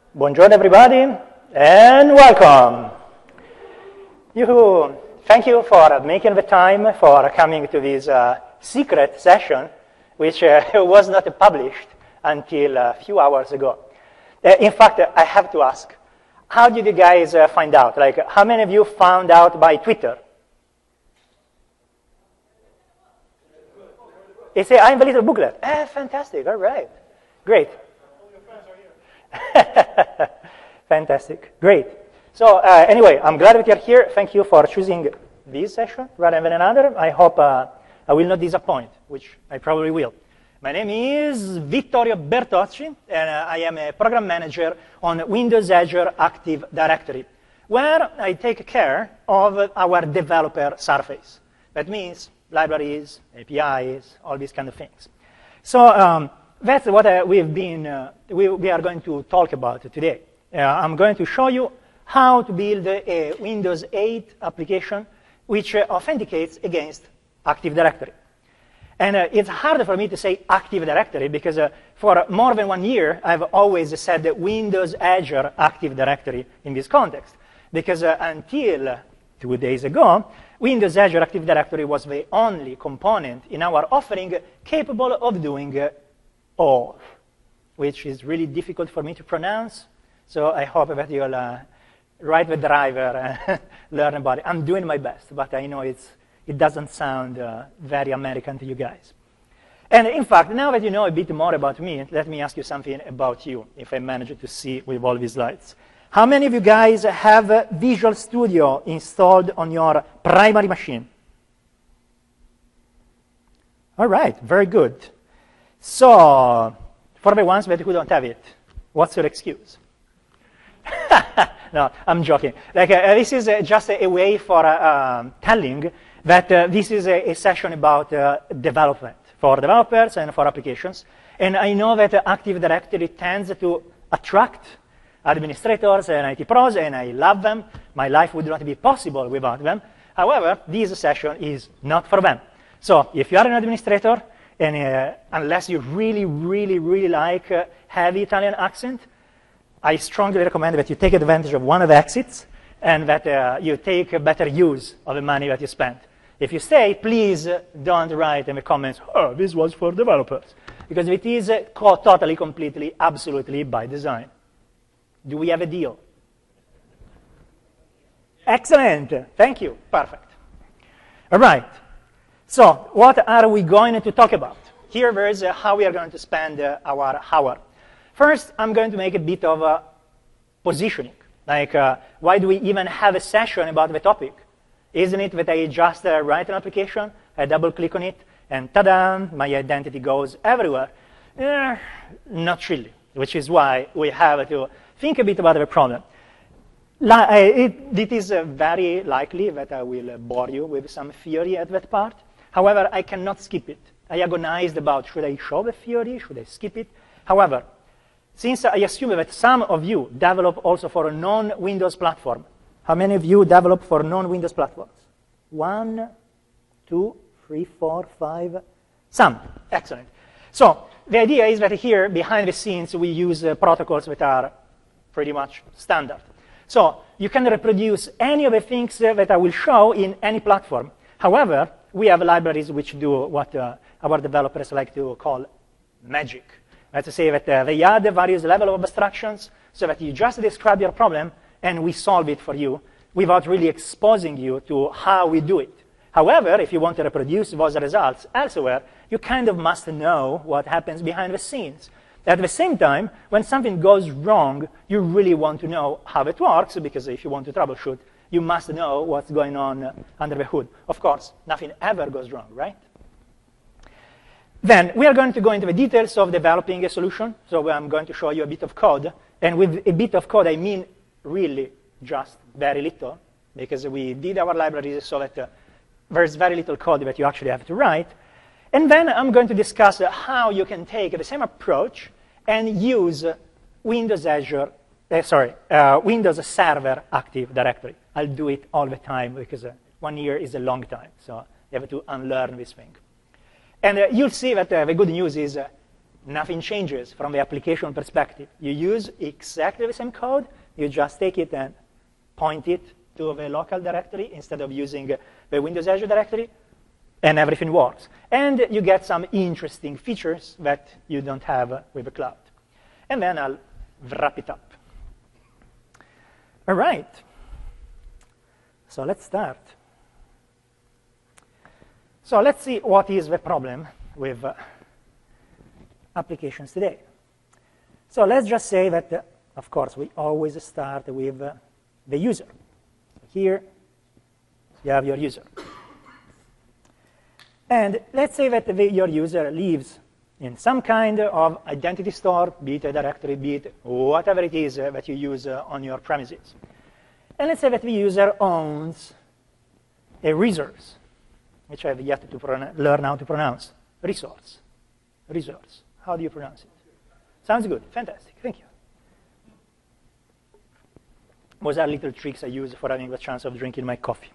Buongiorno everybody, and welcome. Thank you for making the time for coming to this secret session, which was not published until a few hours ago. In fact, I have to ask, how did you guys find out? Like, how many of you found out by Twitter? It's I'm the little booklet. Fantastic, all right. Great. Fantastic, great. So anyway, I'm glad that you're here. Thank you for choosing this session rather than another. I hope I will not disappoint, which I probably will. My name is Vittorio Bertocci, and I am a program manager on Windows Azure Active Directory, where I take care of our developer surface. That means libraries, APIs, all these kind of things. So that's what we are going to talk about today. I'm going to show you how to build a Windows 8 application which authenticates against Active Directory. And it's harder for me to say Active Directory because for more than 1 year, I've always said Windows Azure Active Directory in this context. Because until 2 days ago, Windows Azure Active Directory was the only component in our offering capable of doing all, which is really difficult for me to pronounce. So I hope that you'll write the driver and learn about it. I'm doing my best, but I know it doesn't sound very American to you guys. And in fact, now that you know a bit more about me, let me ask you something about you, if I manage to see with all these slides. How many of you guys have Visual Studio installed on your primary machine? All right, very good. So, for the ones who don't have it, what's your excuse? No, I'm joking. Like, this is just a way for telling that this is a session about development for developers and for applications. And I know that Active Directory tends to attract administrators and IT pros, and I love them. My life would not be possible without them. However, this session is not for them. So if you are an administrator, and unless you really, really, really like heavy Italian accent, I strongly recommend that you take advantage of one of the exits and that you take better use of the money that you spent. If you stay, please don't write in the comments, oh, this was for developers, because it is totally, completely, absolutely by design. Do we have a deal? Excellent. Thank you. Perfect. All right. So what are we going to talk about? Here is how we are going to spend our hour. First, I'm going to make a bit of positioning. Like, why do we even have a session about the topic? Isn't it that I just write an application, I double-click on it, and ta-da, my identity goes everywhere? Not really, which is why we have to think a bit about the problem. It is very likely that I will bore you with some theory at that part. However, I cannot skip it. I agonized about, should I show the theory, should I skip it? However, since I assume that some of you develop also for a non-Windows platform, how many of you develop for non-Windows platforms? 1, 2, 3, 4, 5, some. Excellent. So the idea is that here, behind the scenes, we use protocols that are pretty much standard. So you can reproduce any of the things that I will show in any platform. However, we have libraries which do what our developers like to call magic. Let's say that they add various levels of abstractions so that you just describe your problem and we solve it for you without really exposing you to how we do it. However, if you want to reproduce those results elsewhere, you kind of must know what happens behind the scenes. At the same time, when something goes wrong, you really want to know how it works, because if you want to troubleshoot, you must know what's going on under the hood. Of course, nothing ever goes wrong, right? Then we are going to go into the details of developing a solution. So I'm going to show you a bit of code. And with a bit of code, I mean really just very little, because we did our libraries so that there's very little code that you actually have to write. And then I'm going to discuss how you can take the same approach and use Windows Server Active Directory. I'll do it all the time because 1 year is a long time. So you have to unlearn this thing. And you'll see that the good news is nothing changes from the application perspective. You use exactly the same code. You just take it and point it to the local directory instead of using the Windows Azure directory, and everything works. And you get some interesting features that you don't have with the cloud. And then I'll wrap it up. All right. So let's start. So let's see what is the problem with applications today. So let's just say that, of course, we always start with the user. Here, you have your user. And let's say that your user lives in some kind of identity store, be it a directory, be it whatever it is that you use on your premises. And let's say that the user owns a resource, which I have yet to learn how to pronounce. Resource. Resource. How do you pronounce it? Sounds good. Fantastic. Thank you. Those are little tricks I use for having the chance of drinking my coffee.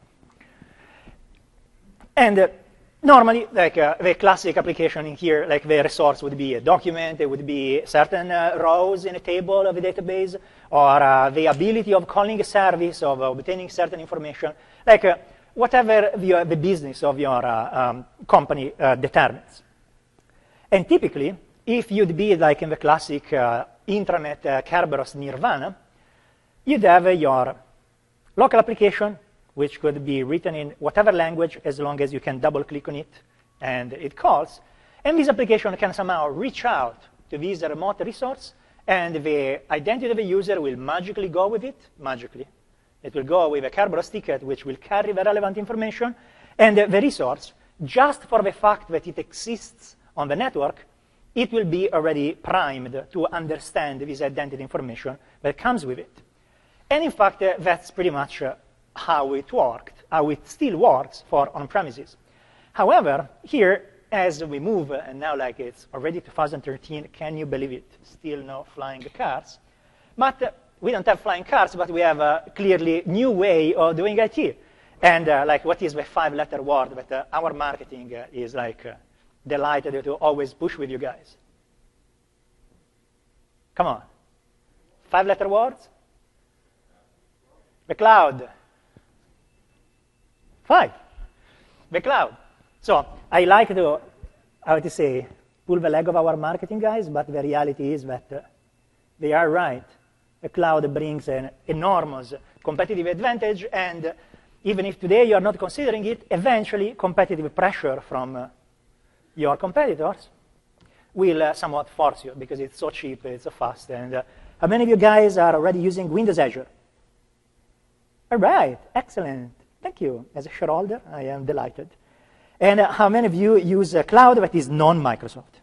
And normally, like the classic application in here, like the resource would be a document, it would be certain rows in a table of a database, or the ability of calling a service, of obtaining certain information, like whatever the business of your company determines. And typically, if you'd be like in the classic intranet Kerberos Nirvana, you'd have your local application, which could be written in whatever language as long as you can double-click on it and it calls. And this application can somehow reach out to this remote resource, and the identity of the user will magically go with it, magically. It will go with a Kerberos ticket, which will carry the relevant information, and the resource, just for the fact that it exists on the network, it will be already primed to understand this identity information that comes with it. And in fact, that's pretty much how it worked, how it still works for on-premises. However, here, as we move, and now like it's already 2013, can you believe it? Still no flying cars. But we don't have flying cars, but we have a clearly new way of doing IT. And like, what is the 5-letter word that our marketing is like delighted to always push with you guys? Come on. 5-letter words? The cloud. 5. The cloud. So I like to, how to say, pull the leg of our marketing guys, but the reality is that they are right. The cloud brings an enormous competitive advantage, and even if today you are not considering it, eventually competitive pressure from your competitors will somewhat force you, because it's so cheap, it's so fast. And how many of you guys are already using Windows Azure? All right, excellent. Thank you. As a shareholder, I am delighted. And how many of you use a cloud that is non-Microsoft?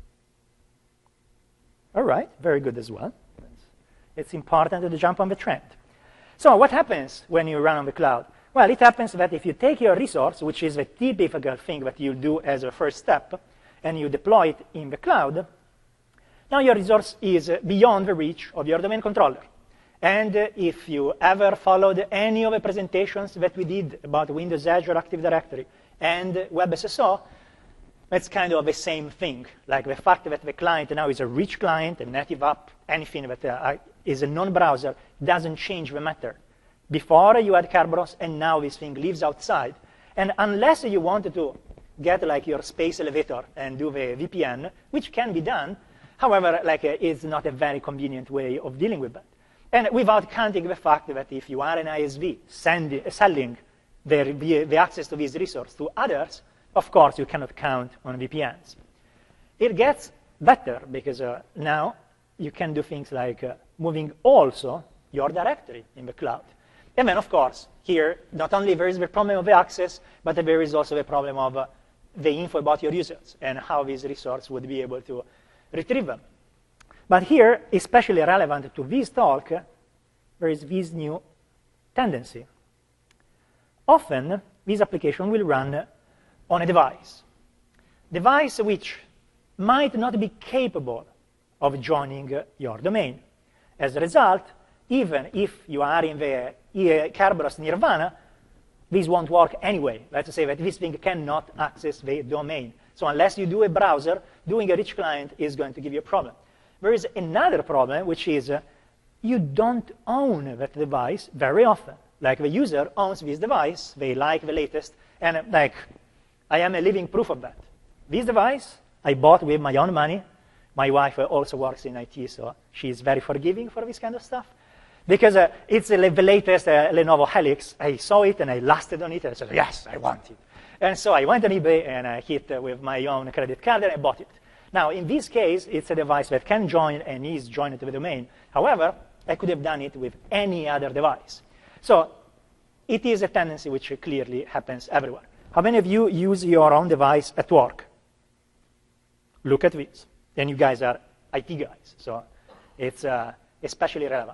All right, very good as well. It's important to jump on the trend. So what happens when you run on the cloud? Well, it happens that if you take your resource, which is the typical thing that you do as a first step, and you deploy it in the cloud, now your resource is beyond the reach of your domain controller. And if you ever followed any of the presentations that we did about Windows Azure Active Directory and WebSSO, it's kind of the same thing. Like the fact that the client now is a rich client, a native app, anything that is a non-browser, doesn't change the matter. Before you had Kerberos, and now this thing lives outside. And unless you wanted to get like your space elevator and do the VPN, which can be done, however, like it's not a very convenient way of dealing with that. And without counting the fact that if you are an ISV selling the access to this resource to others, of course, you cannot count on VPNs. It gets better because now you can do things like moving also your directory in the cloud. And then, of course, here, not only there is the problem of the access, but there is also the problem of the info about your users and how this resource would be able to retrieve them. But here, especially relevant to this talk, there is this new tendency. Often, this application will run on a device which might not be capable of joining your domain. As a result, even if you are in the Kerberos Nirvana, this won't work anyway. Let's say that this thing cannot access the domain. So unless you do a browser, doing a rich client is going to give you a problem. There is another problem, which is you don't own that device very often. Like the user owns this device, they like the latest, and like I am a living proof of that. This device I bought with my own money. My wife also works in IT, so she's very forgiving for this kind of stuff. Because it's the latest Lenovo Helix. I saw it and I lusted on it and I said, yes, I want it. And so I went on eBay and I hit with my own credit card and I bought it. Now, in this case, it's a device that can join and is joined to the domain. However, I could have done it with any other device. So it is a tendency which clearly happens everywhere. How many of you use your own device at work? Look at this. And you guys are IT guys, so it's especially relevant.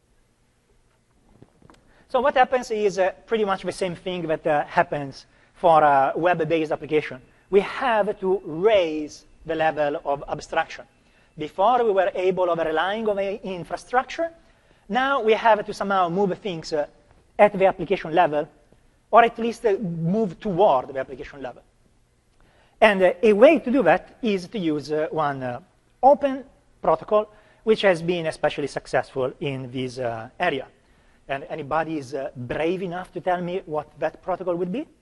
So what happens is pretty much the same thing that happens for a web-based application. We have to raise the level of abstraction. Before we were able of relying on the infrastructure. Now we have to somehow move things at the application level, or at least move toward the application level. And a way to do that is to use one open protocol, which has been especially successful in this area. And anybody is brave enough to tell me what that protocol would be?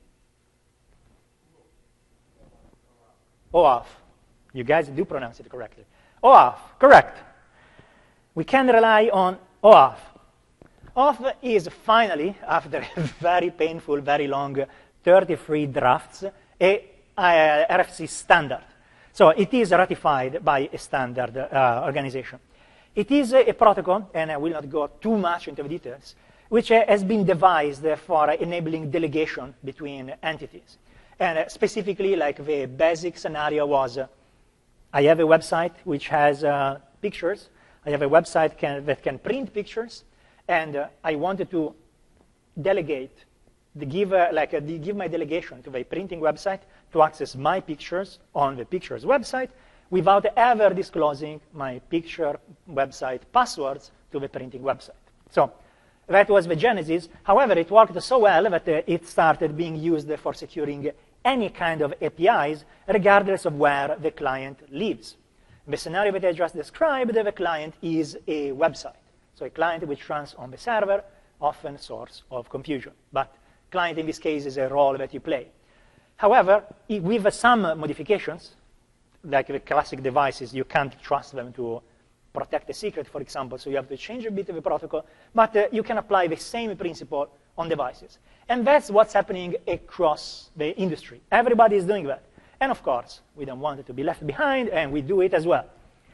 OAuth. You guys do pronounce it correctly. OAuth, correct. We can rely on OAuth. OAuth is finally, after a very painful, very long 33 drafts, a RFC standard. So it is ratified by a standard organization. It is a protocol, and I will not go too much into the details, which has been devised for enabling delegation between entities. And specifically, like the basic scenario was, I have a website which has pictures. I have a website that can print pictures, and I wanted to delegate, give my delegation to the printing website to access my pictures on the pictures website without ever disclosing my picture website passwords to the printing website. So that was the genesis. However, it worked so well that it started being used for securing any kind of APIs, regardless of where the client lives. In the scenario that I just described, the client is a website. So a client which runs on the server, often source of confusion. But client in this case is a role that you play. However, with some modifications, like the classic devices, you can't trust them to protect a secret, for example, so you have to change a bit of the protocol, but you can apply the same principle on devices. And that's what's happening across the industry. Everybody is doing that. And of course, we don't want it to be left behind, and we do it as well.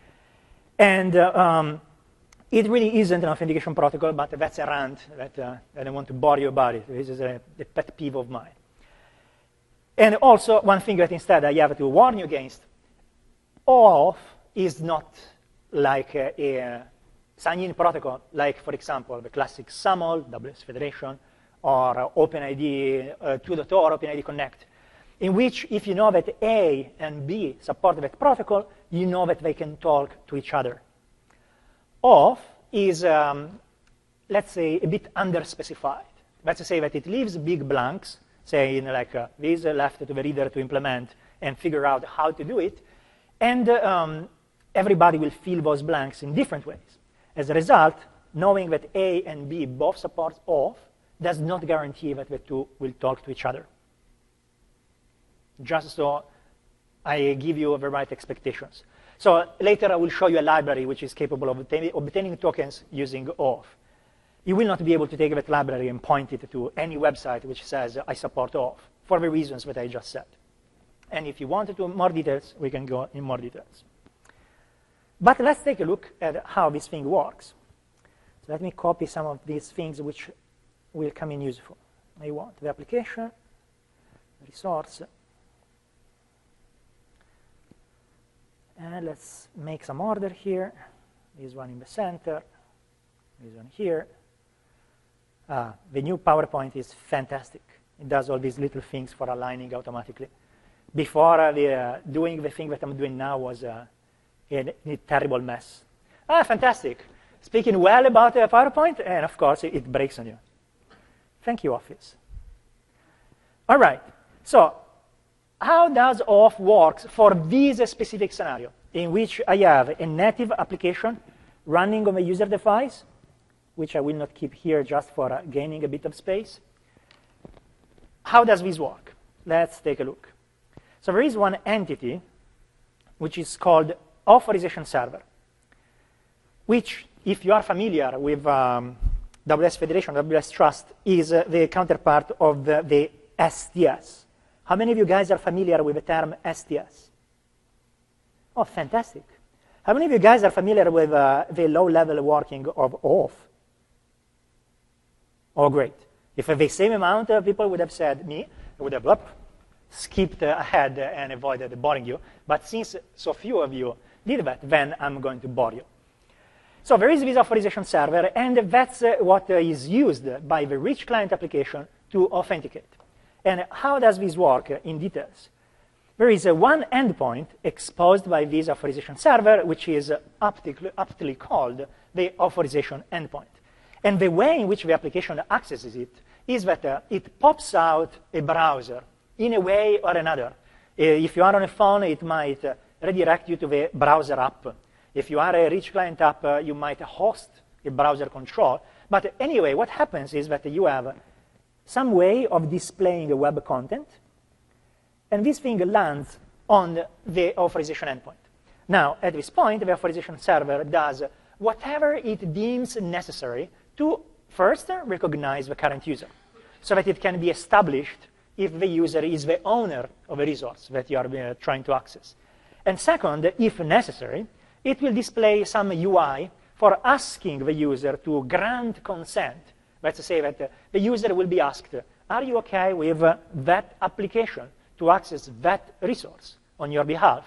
And it really isn't an authentication protocol, but that's a rant that I don't want to bore you about it. This is a pet peeve of mine. And also, one thing that instead I have to warn you against, OAuth is not like a sign-in protocol, like, for example, the classic SAML, WS Federation, or OpenID 2.0 or OpenID Connect, in which if you know that A and B support that protocol, you know that they can talk to each other. OAuth is, let's say, a bit underspecified. Let's say that it leaves big blanks, saying like these left to the reader to implement and figure out how to do it, and everybody will fill those blanks in different ways. As a result, knowing that A and B both support OAuth does not guarantee that the two will talk to each other. Just so I give you the right expectations. So later I will show you a library which is capable of obtaining tokens using OAuth. You will not be able to take that library and point it to any website which says, I support OAuth, for the reasons that I just said. And if you wanted to more details, we can go in more details. But let's take a look at how this thing works. So let me copy some of these things which will come in useful. I want the application, resource, and let's make some order here. This one in the center, this one here. The new PowerPoint is fantastic. It does all these little things for aligning automatically. Before, doing the thing that I'm doing now was a terrible mess. Fantastic. Speaking well about PowerPoint, and of course, it breaks on you. Thank you, Office. All right. So how does OAuth work for this specific scenario, in which I have a native application running on a user device, which I will not keep here just for gaining a bit of space? How does this work? Let's take a look. So there is one entity which is called authorization server, which, if you are familiar with AWS Federation, AWS Trust, is the counterpart of the STS. How many of you guys are familiar with the term STS? Oh, fantastic. How many of you guys are familiar with the low-level working of OAuth? Oh, great. If the same amount of people would have said me, I would have skipped ahead and avoided boring you. But since so few of you did that, then I'm going to bore you. So there is this authorization server, and that's what is used by the rich client application to authenticate. And how does this work in details? There is one endpoint exposed by this authorization server, which is aptly called the authorization endpoint. And the way in which the application accesses it is that it pops out a browser in a way or another. If you are on a phone, it might redirect you to the browser app. If you are a rich client app, you might host a browser control. But anyway, what happens is that you have some way of displaying a web content, and this thing lands on the authorization endpoint. Now, at this point, the authorization server does whatever it deems necessary to first recognize the current user, so that it can be established if the user is the owner of a resource that you are trying to access. And second, if necessary, it will display some UI for asking the user to grant consent. Let's say that the user will be asked, are you OK with that application to access that resource on your behalf?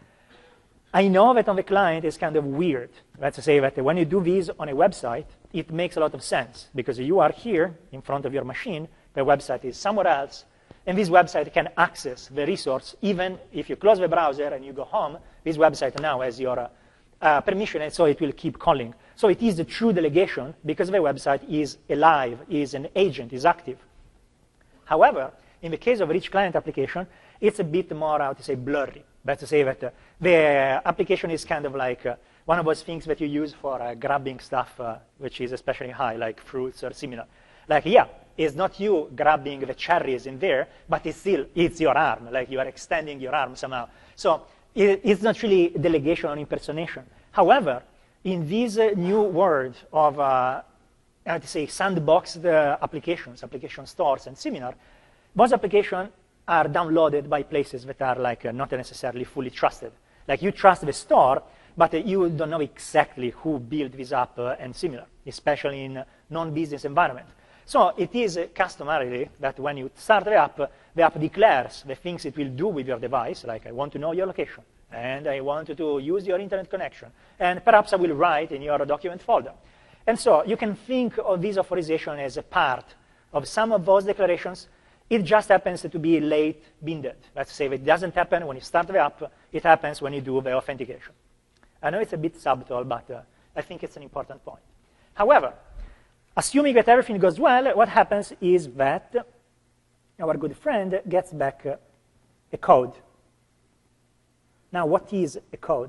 I know that on the client it's kind of weird. Let's say that when you do this on a website, it makes a lot of sense, because you are here in front of your machine, the website is somewhere else, and this website can access the resource even if you close the browser and you go home. This website now has your permission, and so it will keep calling. So it is a true delegation because the website is alive, is an agent, is active. However, in the case of rich client application, it's a bit more, how to say, blurry. That's to say that the application is kind of like one of those things that you use for grabbing stuff which is especially high, like fruits or similar. Like, yeah, it's not you grabbing the cherries in there, but it's your arm. Like, you are extending your arm somehow. So it's not really delegation or impersonation. However, in this new world of, how to say, sandboxed applications, application stores, and similar, those applications are downloaded by places that are like not necessarily fully trusted. Like, you trust the store, but you don't know exactly who built this app and similar, especially in non-business environment. So it is customarily that when you start the app declares the things it will do with your device, like I want to know your location, and I want to use your internet connection, and perhaps I will write in your document folder. And so you can think of this authorization as a part of some of those declarations. It just happens to be late binded. Let's say it doesn't happen when you start the app, it happens when you do the authentication. I know it's a bit subtle, but I think it's an important point. However, assuming that everything goes well, what happens is that our good friend gets back a code. Now, what is a code?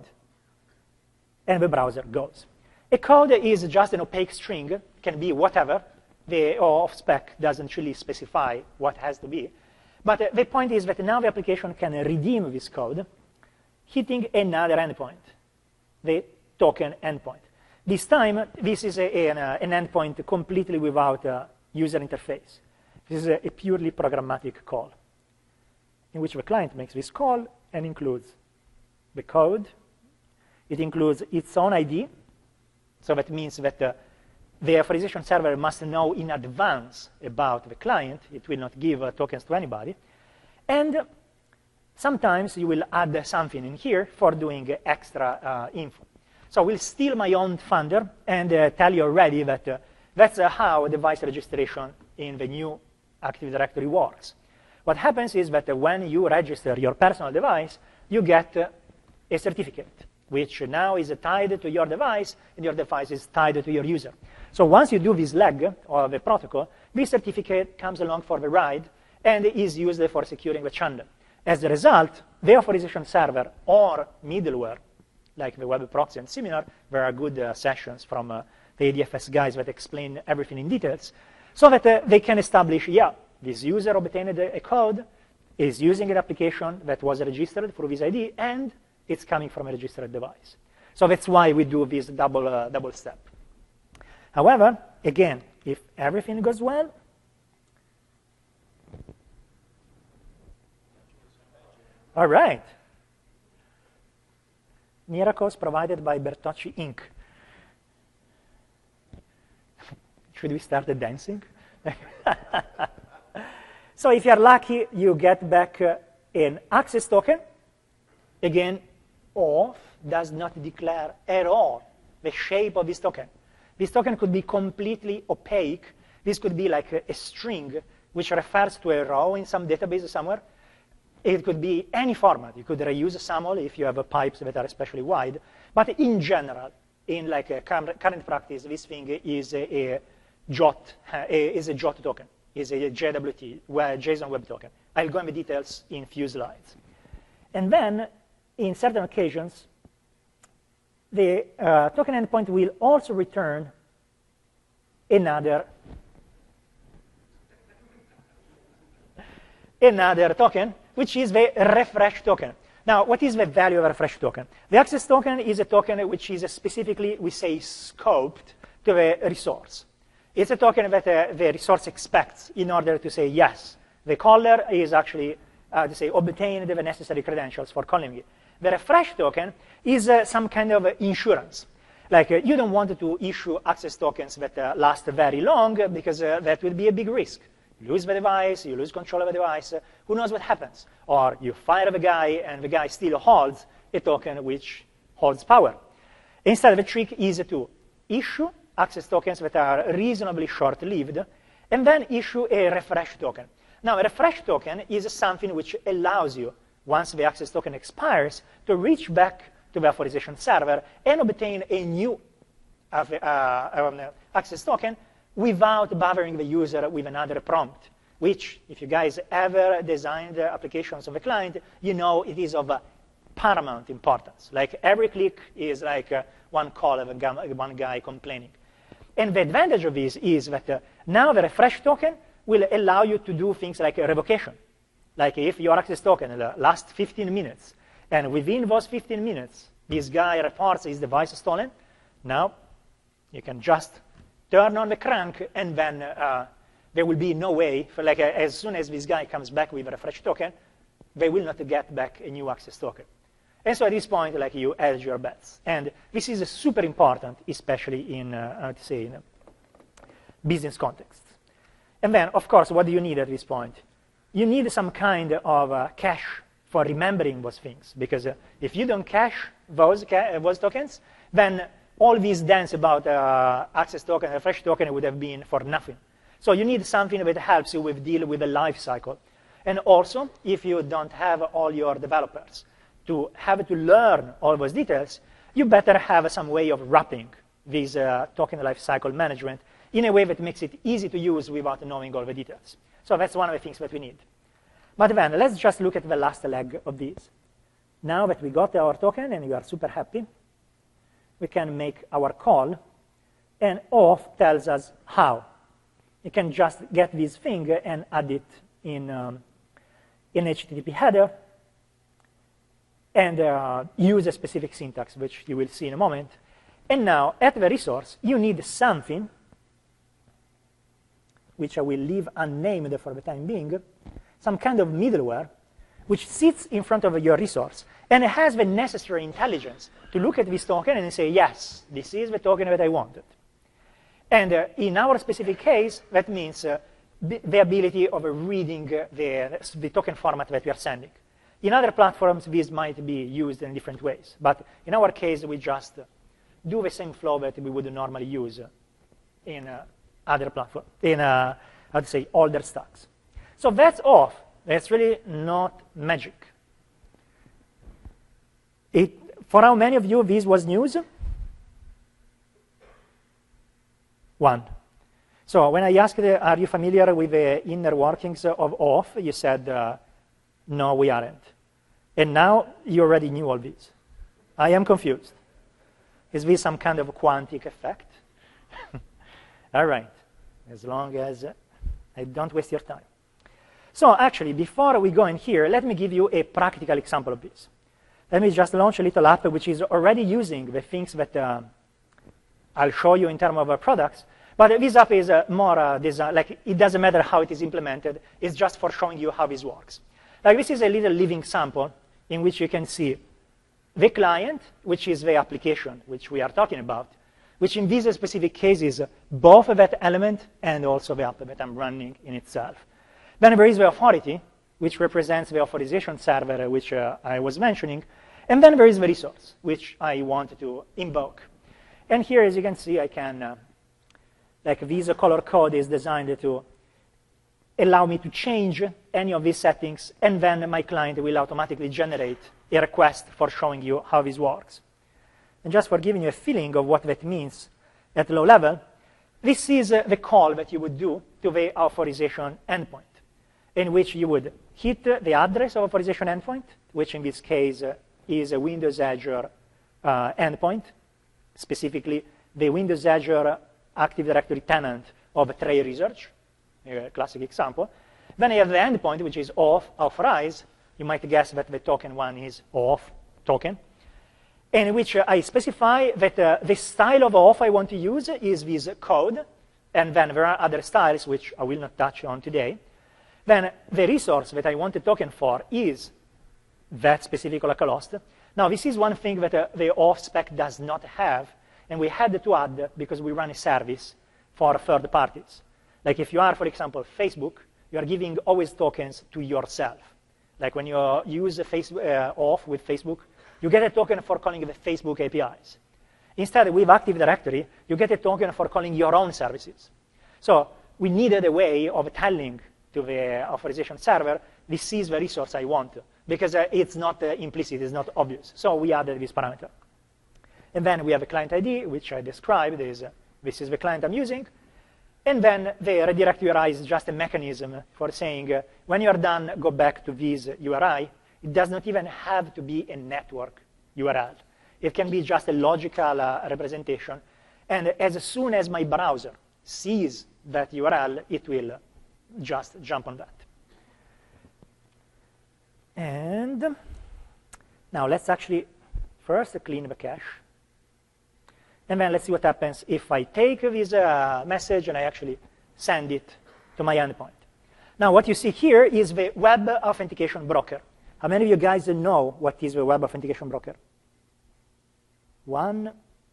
And the browser goes. A code is just an opaque string. It can be whatever. The OAuth spec doesn't really specify what has to be. But the point is that now the application can redeem this code hitting another endpoint, the token endpoint. This time, this is an endpoint completely without a user interface. This is a purely programmatic call, in which the client makes this call and includes the code. It includes its own ID. So that means that the authorization server must know in advance about the client. It will not give tokens to anybody. And sometimes you will add something in here for doing extra info. So we'll steal my own thunder and tell you already that that's how device registration in the new Active Directory works. What happens is that when you register your personal device, you get a certificate, which now is tied to your device, and your device is tied to your user. So once you do this leg of the protocol, this certificate comes along for the ride and is used for securing the channel. As a result, the authorization server or middleware, like the web proxy and similar, there are good sessions from the ADFS guys that explain everything in details, so that they can establish, yeah, this user obtained a code, is using an application that was registered through this ID, and it's coming from a registered device. So that's why we do this double step. However, again, if everything goes well, all right. Miracles provided by Bertocci Inc. Should we start the dancing? So if you're lucky, you get back an access token. Again, auth does not declare at all the shape of this token. This token could be completely opaque. This could be like a string, which refers to a row in some database somewhere. It could be any format. You could reuse SAML if you have pipes that are especially wide. But in general, in like a current practice, this thing is a JOT token, is a JWT, JSON Web Token. I'll go into details in a few slides. And then, in certain occasions, the token endpoint will also return another token, which is the refresh token. Now, what is the value of a refresh token? The access token is a token which is specifically, we say, scoped to the resource. It's a token that the resource expects in order to say, yes, the caller is actually, to say, obtained the necessary credentials for calling it. The refresh token is some kind of insurance. Like, you don't want to issue access tokens that last very long because that will be a big risk. You lose the device, you lose control of the device, who knows what happens? Or you fire the guy, and the guy still holds a token which holds power. Instead, the trick is to issue access tokens that are reasonably short-lived, and then issue a refresh token. Now, a refresh token is something which allows you, once the access token expires, to reach back to the authorization server and obtain a new access token without bothering the user with another prompt, which, if you guys ever designed applications of a client, you know it is of paramount importance. Like, every click is like one call of one guy complaining. And the advantage of this is that now the refresh token will allow you to do things like a revocation. Like, if your access token lasts 15 minutes, and within those 15 minutes, this guy reports his device is stolen, now you can just turn on the crank, and then there will be no way, for like as soon as this guy comes back with a refresh token, they will not get back a new access token. And so at this point, like, you hedge your bets. And this is super important, especially in, in business contexts. And then, of course, what do you need at this point? You need some kind of cache for remembering those things. Because if you don't cache those tokens, then all these dance about access token, refresh token would have been for nothing. So you need something that helps you with deal with the life cycle. And also, if you don't have all your developers to have to learn all those details, you better have some way of wrapping this token lifecycle management in a way that makes it easy to use without knowing all the details. So that's one of the things that we need. But then, let's just look at the last leg of this. Now that we got our token and we are super happy, we can make our call, and auth tells us how. You can just get this thing and add it in HTTP header, and use a specific syntax, which you will see in a moment. And now, at the resource, you need something, which I will leave unnamed for the time being, some kind of middleware, which sits in front of your resource, and it has the necessary intelligence to look at this token and say, yes, this is the token that I wanted. And in our specific case, that means the ability of reading the token format that we are sending. In other platforms, this might be used in different ways. But in our case, we just do the same flow that we would normally use in other platforms, in, I'd say, older stacks. So that's auth. That's really not magic. For how many of you this was news? One. So when I asked, are you familiar with the inner workings of auth, you said No, we aren't. And now you already knew all this. I am confused. Is this some kind of quantic effect? All right, as long as I don't waste your time. So actually, before we go in here, let me give you a practical example of this. Let me just launch a little app which is already using the things that I'll show you in terms of products. But this app is more design, like it doesn't matter how it is implemented. It's just for showing you how this works. Like this is a little living sample in which you can see the client, which is the application which we are talking about, which in these specific cases, both that element and also the app that I'm running in itself. Then there is the authority, which represents the authorization server, which I was mentioning. And then there is the resource, which I want to invoke. And here, as you can see, I can, like this color code is designed to allow me to change any of these settings, and then my client will automatically generate a request for showing you how this works. And just for giving you a feeling of what that means at low level, this is the call that you would do to the authorization endpoint, in which you would hit the address of authorization endpoint, which in this case is a Windows Azure endpoint, specifically the Windows Azure Active Directory tenant of Trey Research, a classic example. Then you have the endpoint, which is authorize. You might guess that the token one is auth token, in which I specify that the style of auth I want to use is this code, and then there are other styles which I will not touch on today. Then the resource that I want the token for is that specific localhost. Now, this is one thing that the auth spec does not have, and we had to add because we run a service for third parties. Like if you are, for example, Facebook, you are giving always tokens to yourself. Like when you use auth with Facebook, you get a token for calling the Facebook APIs. Instead, with Active Directory, you get a token for calling your own services. So we needed a way of telling to the authorization server, this is the resource I want, because it's not implicit, it's not obvious. So we added this parameter. And then we have a client ID, which I described. This is the client I'm using. And then the redirect URI is just a mechanism for saying, when you're done, go back to this URI. It does not even have to be a network URL. It can be just a logical representation. And as soon as my browser sees that URL, it will just jump on that. And now let's actually first clean the cache. And then let's see what happens if I take this message and I actually send it to my endpoint. Now, what you see here is the Web Authentication Broker. How many of you guys know what is the Web Authentication Broker? 1.5.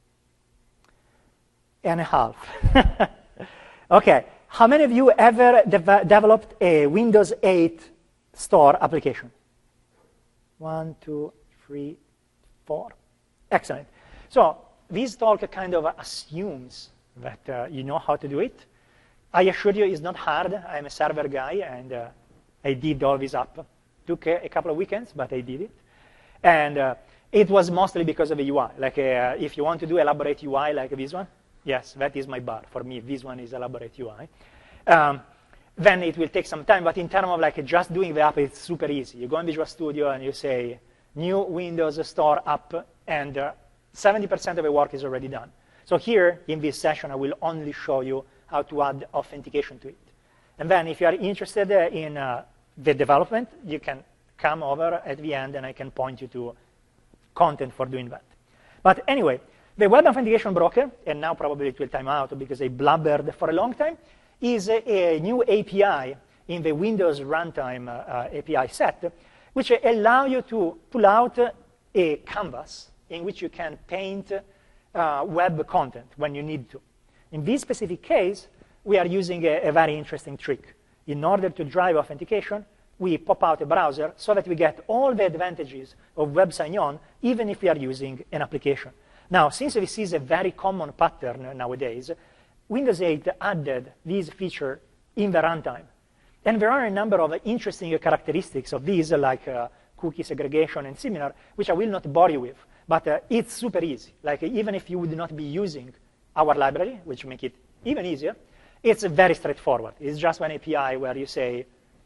OK. How many of you ever developed a Windows 8 store application? 1, 2, 3, 4. Excellent. So this talk kind of assumes that you know how to do it. I assure you it's not hard. I'm a server guy, and I did all this up. Took a couple of weekends, but I did it. And it was mostly because of the UI. Like if you want to do elaborate UI like this one, yes, that is my bar. For me, this one is elaborate UI. Then it will take some time, but in terms of like just doing the app, it's super easy. You go in Visual Studio and you say, new Windows Store app, and 70% of the work is already done. So here, in this session, I will only show you how to add authentication to it. And then if you are interested in the development, you can come over at the end, and I can point you to content for doing that. But anyway, the Web Authentication Broker, and now probably it will time out because I blubbered for a long time, is a new API in the Windows Runtime API set, which allow you to pull out a canvas in which you can paint web content when you need to. In this specific case, we are using a very interesting trick. In order to drive authentication, we pop out a browser so that we get all the advantages of web sign-on, even if we are using an application. Now, since this is a very common pattern nowadays, Windows 8 added this feature in the runtime. And there are a number of interesting characteristics of these, like cookie segregation and similar, which I will not bore you with. But it's super easy. Like even if you would not be using our library, which make it even easier, it's very straightforward. It's just one API where you say,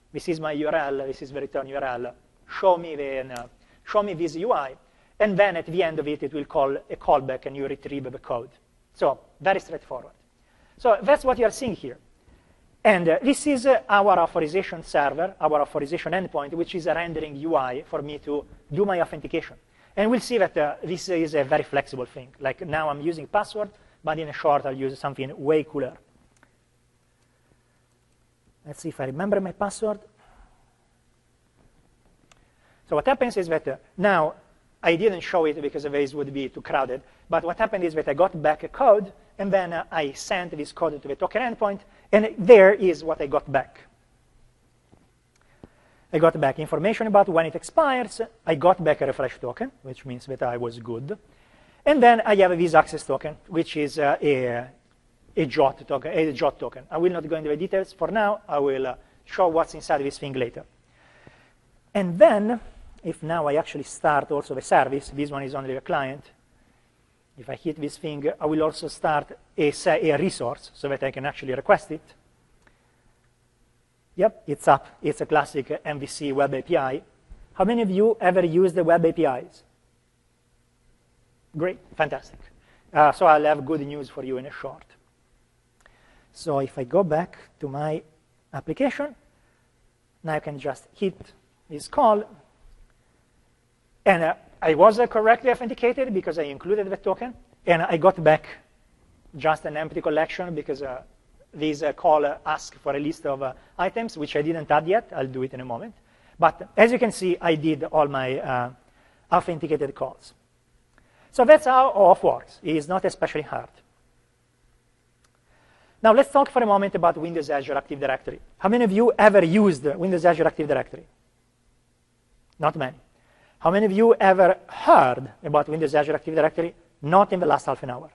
this is my URL, this is the return URL, show me this UI, and then at the end of it, it will call a callback and you retrieve the code. So very straightforward. So that's what you're seeing here. And this is our authorization server, our authorization endpoint, which is a rendering UI for me to do my authentication. And we'll see that this is a very flexible thing. Like now I'm using password, but in a short I'll use something way cooler. Let's see if I remember my password. So what happens is that now I didn't show it because the ways would be too crowded. But what happened is that I got back a code, and then I sent this code to the token endpoint, and there is what I got back. I got back information about when it expires. I got back a refresh token, which means that I was good. And then I have this access token, which is a JOT token. I will not go into the details for now. I will show what's inside this thing later. And then, if now I actually start also the service, this one is only the client. If I hit this thing, I will also start a resource so that I can actually request it. Yep, it's up. It's a classic MVC web API. How many of you ever used the web APIs? Great, fantastic. So I'll have good news for you in a short. So if I go back to my application, now I can just hit this call. And I was correctly authenticated because I included the token. And I got back just an empty collection because this call asks for a list of items, which I didn't add yet. I'll do it in a moment. But as you can see, I did all my authenticated calls. So that's how OAuth works. It is not especially hard. Now let's talk for a moment about Windows Azure Active Directory. How many of you ever used Windows Azure Active Directory? Not many. How many of you ever heard about Windows Azure Active Directory? Not in the last half an hour.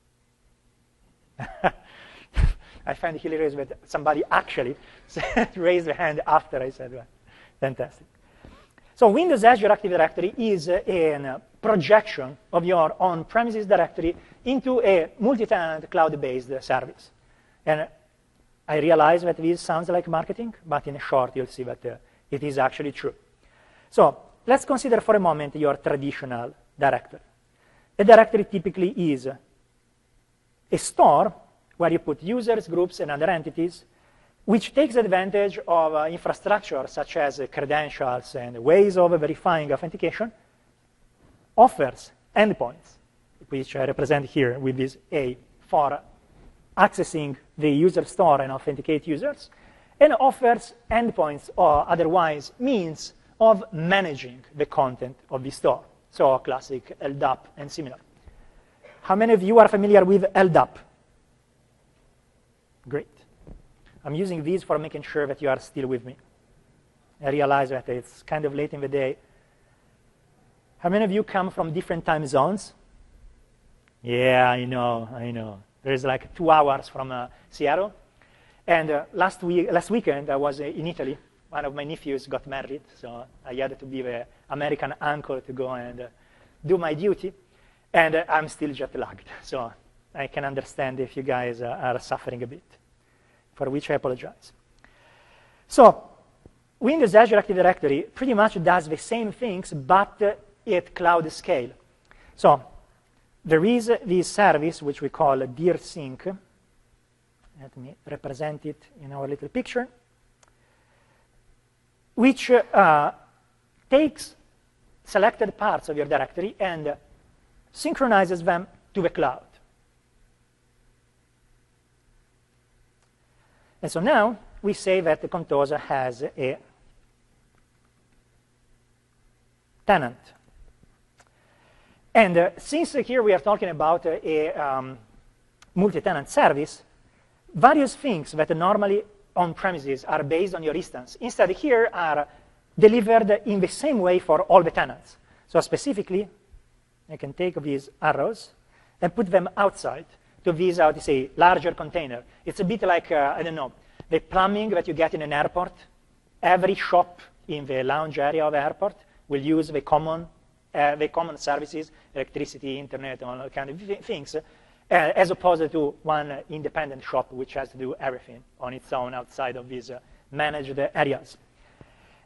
I find it hilarious that somebody actually raised their hand after I said that. Fantastic. So Windows Azure Active Directory is a projection of your on-premises directory into a multi-tenant cloud-based service. And I realize that this sounds like marketing, but in short, you'll see that it is actually true. So let's consider for a moment your traditional directory. A directory typically is a store where you put users, groups, and other entities, which takes advantage of infrastructure such as credentials and ways of verifying authentication, offers endpoints, which I represent here with this A, for accessing the user store and authenticate users, and offers endpoints or otherwise means of managing the content of the store. So classic LDAP and similar. How many of you are familiar with LDAP? Great. I'm using these for making sure that you are still with me. I realize that it's kind of late in the day. How many of you come from different time zones? Yeah, I know. There's like 2 hours from Seattle. And last weekend, I was in Italy. One of my nephews got married, so I had to be the American uncle to go and do my duty. And I'm still jet-lagged, so I can understand if you guys are suffering a bit, for which I apologize. So Windows Azure Active Directory pretty much does the same things, but at cloud scale. So there is this service, which we call DIRSync. Let me represent it in our little picture, which takes selected parts of your directory and synchronizes them to the cloud. And so now we say that the Contoso has a tenant. And since here we are talking about a multi-tenant service, various things that normally on-premises are based on your instance, instead here are delivered in the same way for all the tenants. So specifically, I can take these arrows and put them outside to this, how to say, larger container. It's a bit like, I don't know, the plumbing that you get in an airport. Every shop in the lounge area of the airport will use the common services, electricity, internet, all kind of things, as opposed to one independent shop which has to do everything on its own outside of these managed areas.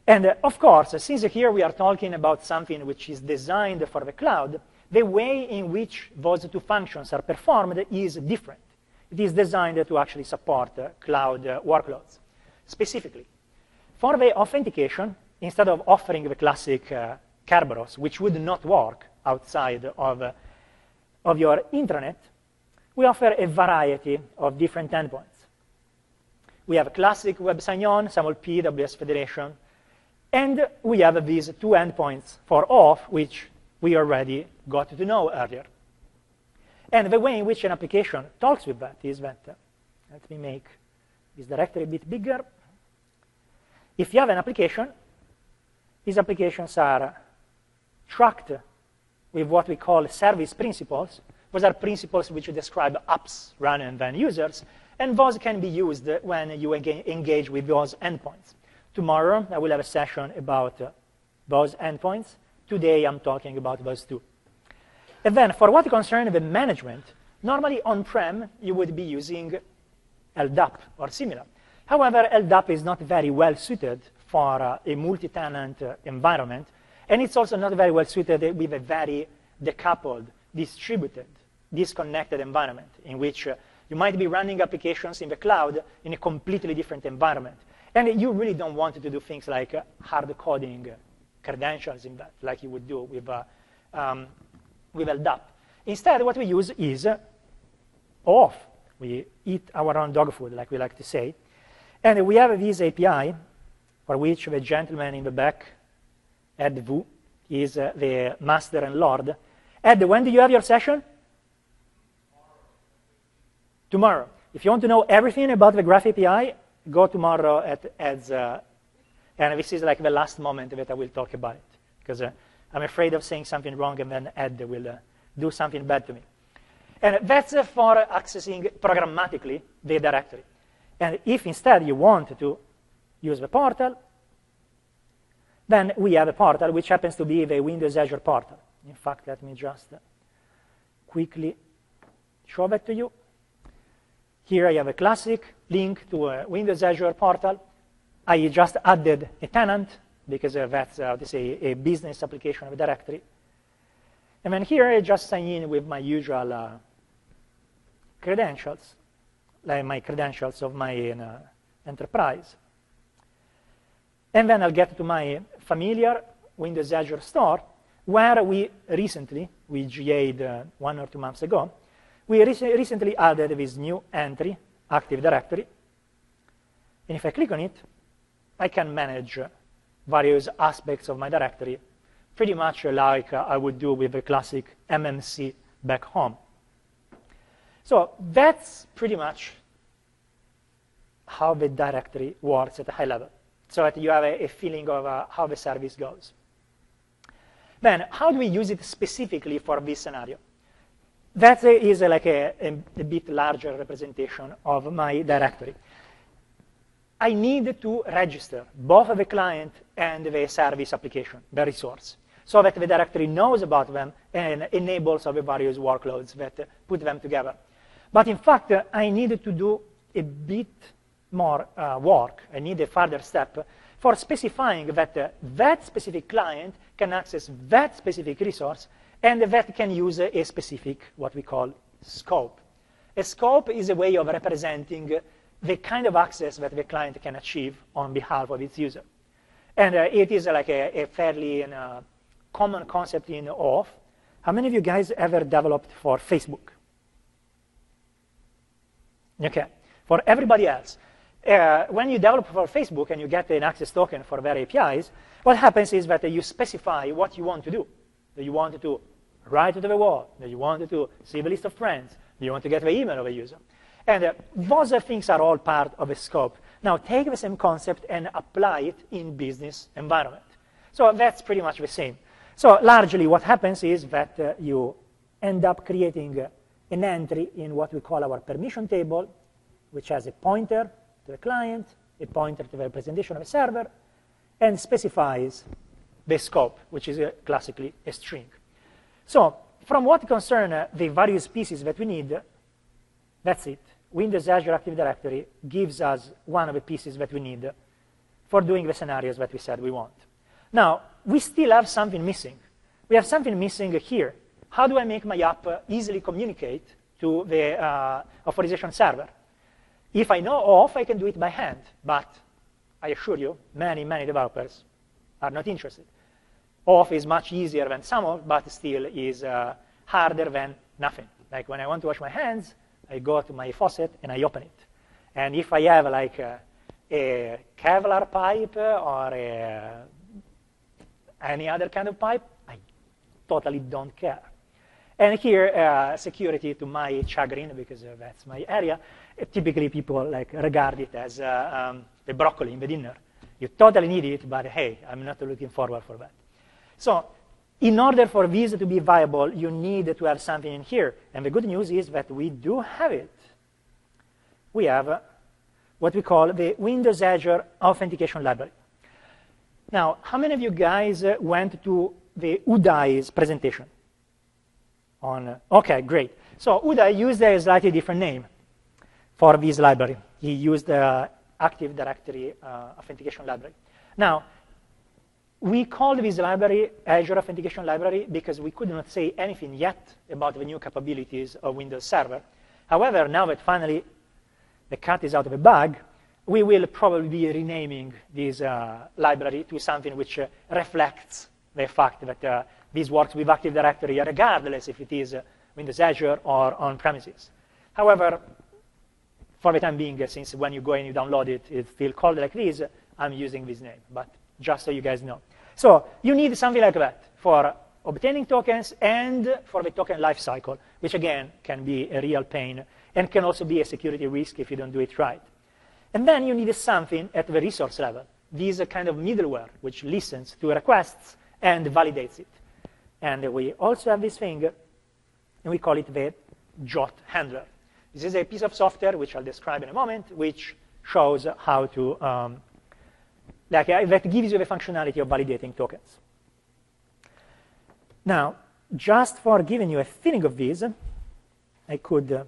And of course, since here we are talking about something which is designed for the cloud, the way in which those two functions are performed is different. It is designed to actually support cloud workloads. Specifically, for the authentication, instead of offering the classic Kerberos, which would not work outside of your intranet, we offer a variety of different endpoints. We have classic Web Sign-On, SAML-P, AWS Federation, and we have these two endpoints for auth, which we already got to know earlier. And the way in which an application talks with that is that, let me make this directory a bit bigger. If you have an application, these applications are tracked with what we call service principals. Those are principles which describe apps rather than users, and those can be used when you engage with those endpoints. Tomorrow, I will have a session about those endpoints. Today, I'm talking about those two. And then, for what concerns the management, normally on-prem, you would be using LDAP or similar. However, LDAP is not very well suited for a multi-tenant environment, and it's also not very well suited with a very decoupled, distributed, disconnected environment in which you might be running applications in the cloud in a completely different environment. And you really don't want to do things like hard coding credentials in that, like you would do with LDAP. Instead, what we use is auth. We eat our own dog food, like we like to say. And we have this API for which the gentleman in the back, Ed Vu, is the master and lord. Ed, when do you have your session? Tomorrow. If you want to know everything about the Graph API, go tomorrow at Ed's, and this is like the last moment that I will talk about it, because I'm afraid of saying something wrong and then Ed will do something bad to me. And that's for accessing programmatically the directory. And if instead you want to use the portal, then we have a portal which happens to be the Windows Azure portal. In fact, let me just quickly show that to you. Here I have a classic link to a Windows Azure portal. I just added a tenant because that's a business application of a directory. And then here I just sign in with my usual credentials, like my credentials of my enterprise. And then I'll get to my familiar Windows Azure store, where we recently, we GA'd 1 or 2 months ago, we recently added this new entry, Active Directory. And if I click on it, I can manage various aspects of my directory, pretty much like I would do with a classic MMC back home. So that's pretty much how the directory works at a high level, so that you have a feeling of how the service goes. Then, how do we use it specifically for this scenario? That is like a bit larger representation of my directory. I need to register both the client and the service application, the resource, so that the directory knows about them and enables the various workloads that put them together. But in fact, I need to do a bit more work. I need a further step for specifying that that specific client can access that specific resource and that can use a specific, what we call, scope. A scope is a way of representing the kind of access that the client can achieve on behalf of its user. And it is like a fairly common concept in auth. How many of you guys ever developed for Facebook? Okay. For everybody else, when you develop for Facebook and you get an access token for their APIs, what happens is that you specify what you want to do. Do you want to write to the wall? Do you want to see the list of friends? Do you want to get the email of a user? And those things are all part of a scope. Now, take the same concept and apply it in business environment. So that's pretty much the same. So largely what happens is that you end up creating an entry in what we call our permission table, which has a pointer to the client, a pointer to the representation of a server, and specifies the scope, which is classically a string. So from what concerns the various pieces that we need, that's it. Windows Azure Active Directory gives us one of the pieces that we need for doing the scenarios that we said we want. Now, we still have something missing. We have something missing here. How do I make my app easily communicate to the authorization server? If I know auth, I can do it by hand, but I assure you, many, many developers are not interested. Auth is much easier than SAML, but still is harder than nothing. Like when I want to wash my hands, I go to my faucet and I open it. And if I have like a Kevlar pipe or any other kind of pipe, I totally don't care. And here, security, to my chagrin, because that's my area, typically people like regard it as the broccoli in the dinner. You totally need it, but hey, I'm not looking forward for that. So in order for this to be viable, you need to have something in here. And the good news is that we do have it. We have what we call the Windows Azure Authentication Library. Now, how many of you guys went to the Udai's presentation? OK, great. So Udai used a slightly different name for this library. He used the Active Directory Authentication Library. Now, we called this library Azure Authentication Library because we could not say anything yet about the new capabilities of Windows Server. However, now that finally the cat is out of the bag, we will probably be renaming this library to something which reflects the fact that this works with Active Directory regardless if it is Windows Azure or on-premises. However, for the time being, since when you go and you download it, it's still called like this, I'm using this name, but just so you guys know. So you need something like that for obtaining tokens and for the token lifecycle, which again can be a real pain and can also be a security risk if you don't do it right. And then you need something at the resource level. This is a kind of middleware which listens to requests and validates it. And we also have this thing, and we call it the JOT handler. This is a piece of software, which I'll describe in a moment, which shows how to, that gives you the functionality of validating tokens. Now, just for giving you a feeling of this, I could,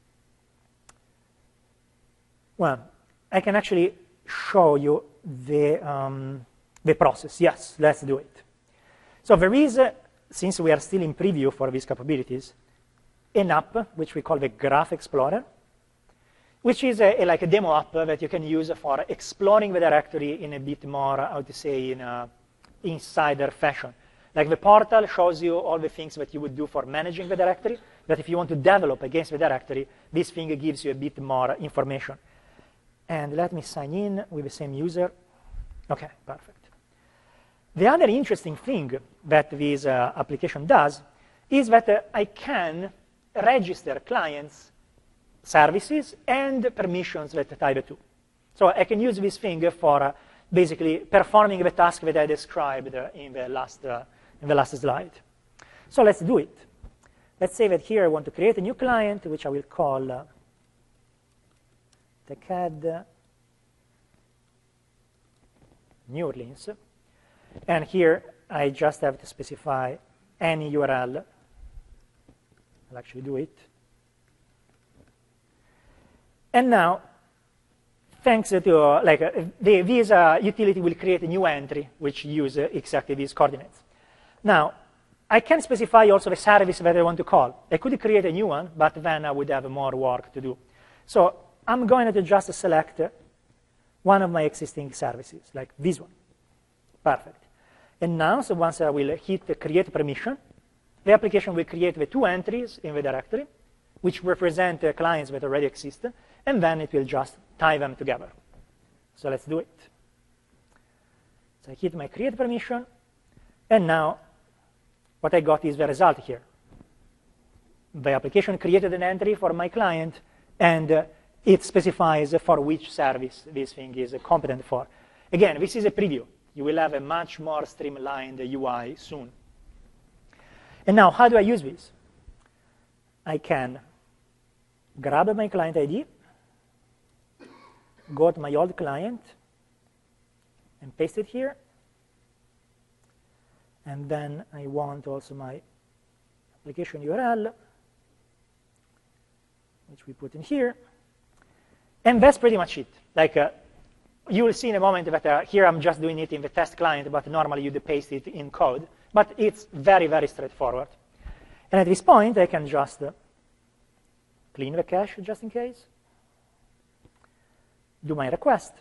well, I can actually show you the process. Yes, let's do it. So there is, since we are still in preview for these capabilities, an app which we call the Graph Explorer, which is like a demo app that you can use for exploring the directory in a bit more, how to say, in an insider fashion. Like the portal shows you all the things that you would do for managing the directory, but if you want to develop against the directory, this thing gives you a bit more information. And let me sign in with the same user. OK, perfect. The other interesting thing that this application does is that I can register clients, services, and permissions that tie the two. So I can use this thing for basically performing the task that I described in the last slide. So let's do it. Let's say that here I want to create a new client, which I will call TechEd New Orleans. And here I just have to specify any URL. I'll actually do it. And now, thanks to this utility will create a new entry which uses exactly these coordinates. Now, I can specify also the service that I want to call. I could create a new one, but then I would have more work to do. So I'm going to just select one of my existing services, like this one. Perfect. And now, so once I will hit the create permission, the application will create the two entries in the directory, which represent clients that already exist, and then it will just tie them together. So let's do it. So I hit my create permission, and now what I got is the result here. The application created an entry for my client, and it specifies for which service this thing is competent for. Again, this is a preview. You will have a much more streamlined UI soon. And now, how do I use this? I can grab my client ID, go to my old client, and paste it here. And then I want also my application URL, which we put in here. And that's pretty much it. Like, you will see in a moment that here I'm just doing it in the test client, but normally you'd paste it in code. But it's very, very straightforward. And at this point, I can just clean the cache just in case, do my request.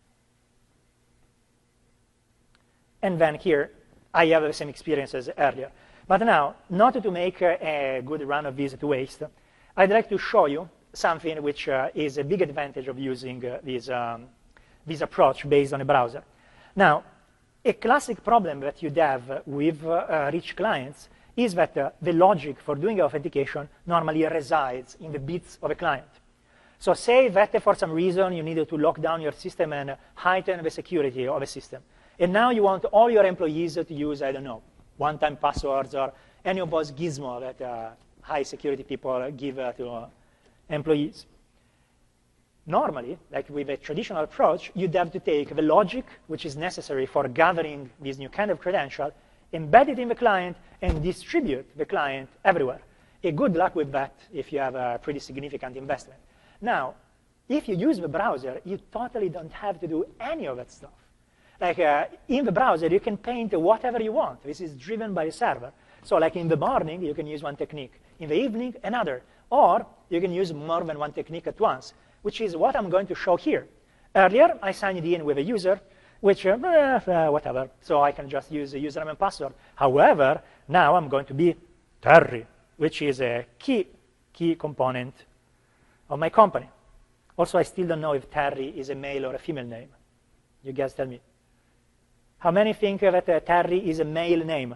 And then here, I have the same experience as earlier. But now, not to make a good run of this to waste, I'd like to show you something which is a big advantage of using this approach based on a browser. Now, a classic problem that you'd have with rich clients is that the logic for doing authentication normally resides in the bits of a client. So say that for some reason you needed to lock down your system and heighten the security of a system. And now you want all your employees to use, I don't know, one-time passwords or any of those gizmo that high security people give to employees. Normally, like with a traditional approach, you'd have to take the logic which is necessary for gathering this new kind of credential, embed it in the client, and distribute the client everywhere. Good luck with that if you have a pretty significant investment. Now, if you use the browser, you totally don't have to do any of that stuff. Like in the browser, you can paint whatever you want. This is driven by a server. So like in the morning, you can use one technique. In the evening, another. Or you can use more than one technique at once, which is what I'm going to show here. Earlier, I signed in with a user, which, whatever. So I can just use a username and password. However, now I'm going to be Terry, which is a key component of my company. Also, I still don't know if Terry is a male or a female name. You guys tell me. How many think that Terry is a male name?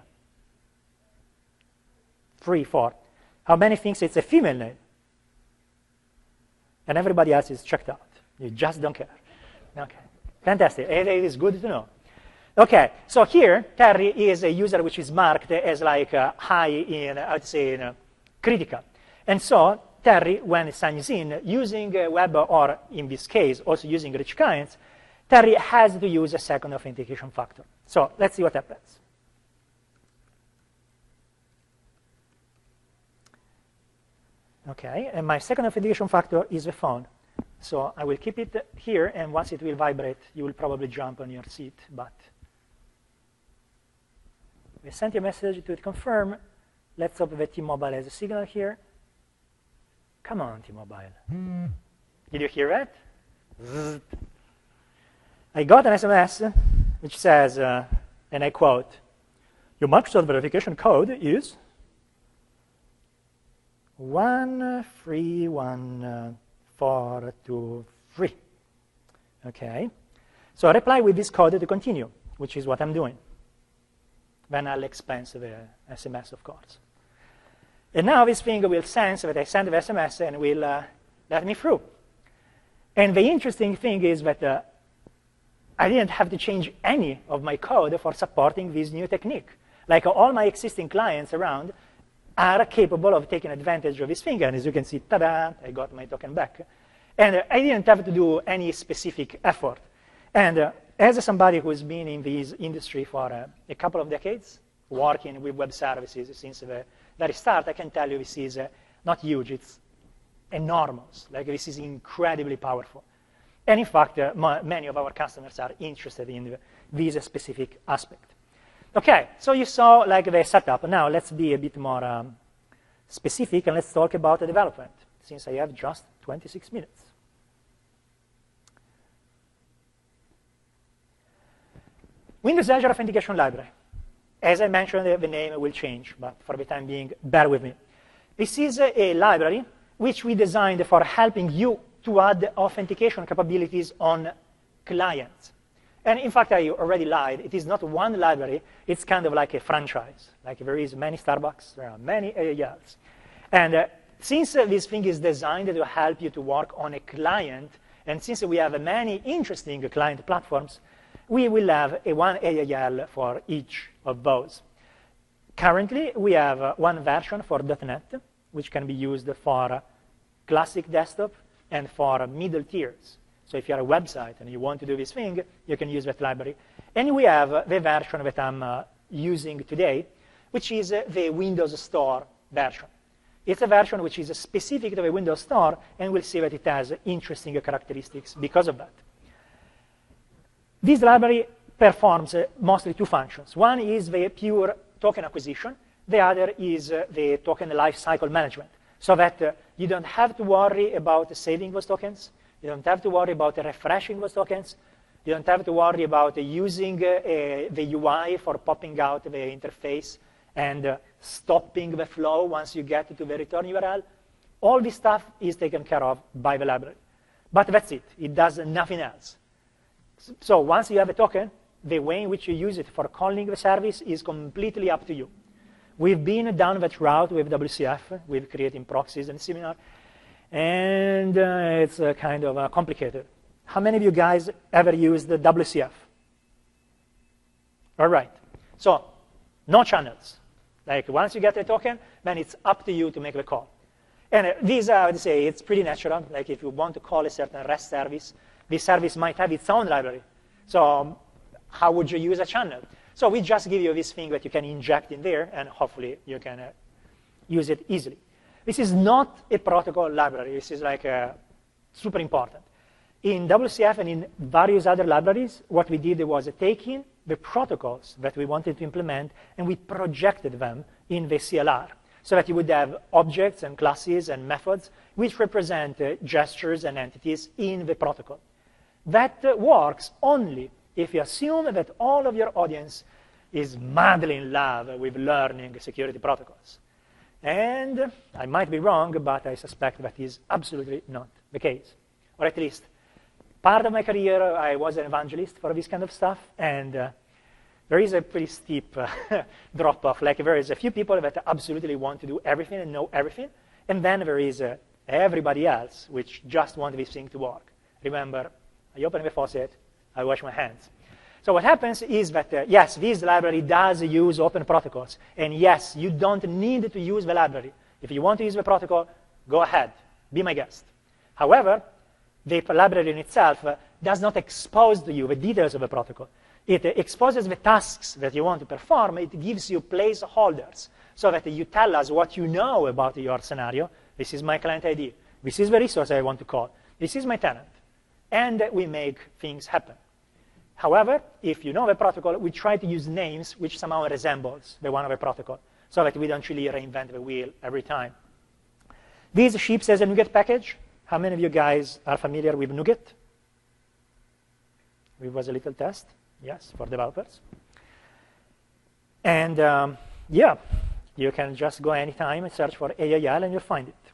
3, 4. How many thinks it's a female name? And everybody else is checked out. You just don't care. Okay, fantastic. It is good to know. Okay, so here, Terry is a user which is marked as like high in, I'd say, in critical. And so Terry, when it signs in, using web or, in this case, also using rich clients, Terry has to use a second authentication factor. So let's see what happens. Okay, and my second authentication factor is the phone. So I will keep it here, and once it will vibrate, you will probably jump on your seat. But we sent a message to confirm. Let's hope that T-Mobile has a signal here. Come on, T-Mobile. Did you hear that? Zzz. I got an SMS which says, and I quote, your Microsoft verification code is 131423. Okay. So I reply with this code to continue, which is what I'm doing. Then I'll expense the SMS, of course. And now this thing will sense that I send the SMS and will let me through. And the interesting thing is that I didn't have to change any of my code for supporting this new technique. Like all my existing clients around are capable of taking advantage of this thing. And as you can see, ta-da, I got my token back. And I didn't have to do any specific effort. And as somebody who's been in this industry for a couple of decades, working with web services since the very start, I can tell you this is not huge, it's enormous. Like this is incredibly powerful. And in fact, many of our customers are interested in this specific aspect. Okay, so you saw like the setup. Now let's be a bit more specific and let's talk about the development, since I have just 26 minutes. Windows Azure Authentication Library. As I mentioned, the name will change, but for the time being, bear with me. This is a library which we designed for helping you to add authentication capabilities on clients. And in fact, I already lied. It is not one library. It's kind of like a franchise. Like there is many Starbucks, there are many AALs. And since this thing is designed to help you to work on a client, and since we have many interesting client platforms, we will have one AAL for each of those. Currently, we have one version for .NET, which can be used for classic desktop and for middle tiers. So if you're a website and you want to do this thing, you can use that library. And we have the version that I'm using today, which is the Windows Store version. It's a version which is specific to the Windows Store, and we'll see that it has interesting characteristics because of that. This library performs mostly two functions. One is the pure token acquisition. The other is the token lifecycle management, so that you don't have to worry about saving those tokens. You don't have to worry about refreshing those tokens. You don't have to worry about using the UI for popping out the interface and stopping the flow once you get to the return URL. All this stuff is taken care of by the library. But that's it. It does nothing else. So once you have a token, the way in which you use it for calling the service is completely up to you. We've been down that route with WCF, with creating proxies and similar, and it's kind of complicated. How many of you guys ever used the WCF? All right. So no channels. Like once you get a token, then it's up to you to make the call. And these, I would say, it's pretty natural. Like if you want to call a certain REST service, this service might have its own library. So how would you use a channel? So we just give you this thing that you can inject in there, and hopefully you can use it easily. This is not a protocol library. This is like super important. In WCF and in various other libraries, what we did was taking the protocols that we wanted to implement, and we projected them in the CLR, so that you would have objects and classes and methods which represent gestures and entities in the protocol. That works only if you assume that all of your audience is madly in love with learning security protocols. And I might be wrong, but I suspect that is absolutely not the case. Or at least, part of my career, I was an evangelist for this kind of stuff, and there is a pretty steep drop-off. Like there is a few people that absolutely want to do everything and know everything, and then there is everybody else which just want this thing to work. Remember, I open the faucet, I wash my hands. So what happens is that, yes, this library does use open protocols. And yes, you don't need to use the library. If you want to use the protocol, go ahead, be my guest. However, the library in itself does not expose to you the details of the protocol. It exposes the tasks that you want to perform. It gives you placeholders so that you tell us what you know about your scenario. This is my client ID. This is the resource I want to call. This is my tenant. And we make things happen. However, if you know the protocol, we try to use names which somehow resembles the one of the protocol, so that we don't really reinvent the wheel every time. This ships as a NuGet package. How many of you guys are familiar with NuGet? It was a little test, yes, for developers. And yeah, you can just go anytime and search for AIL, and you'll find it.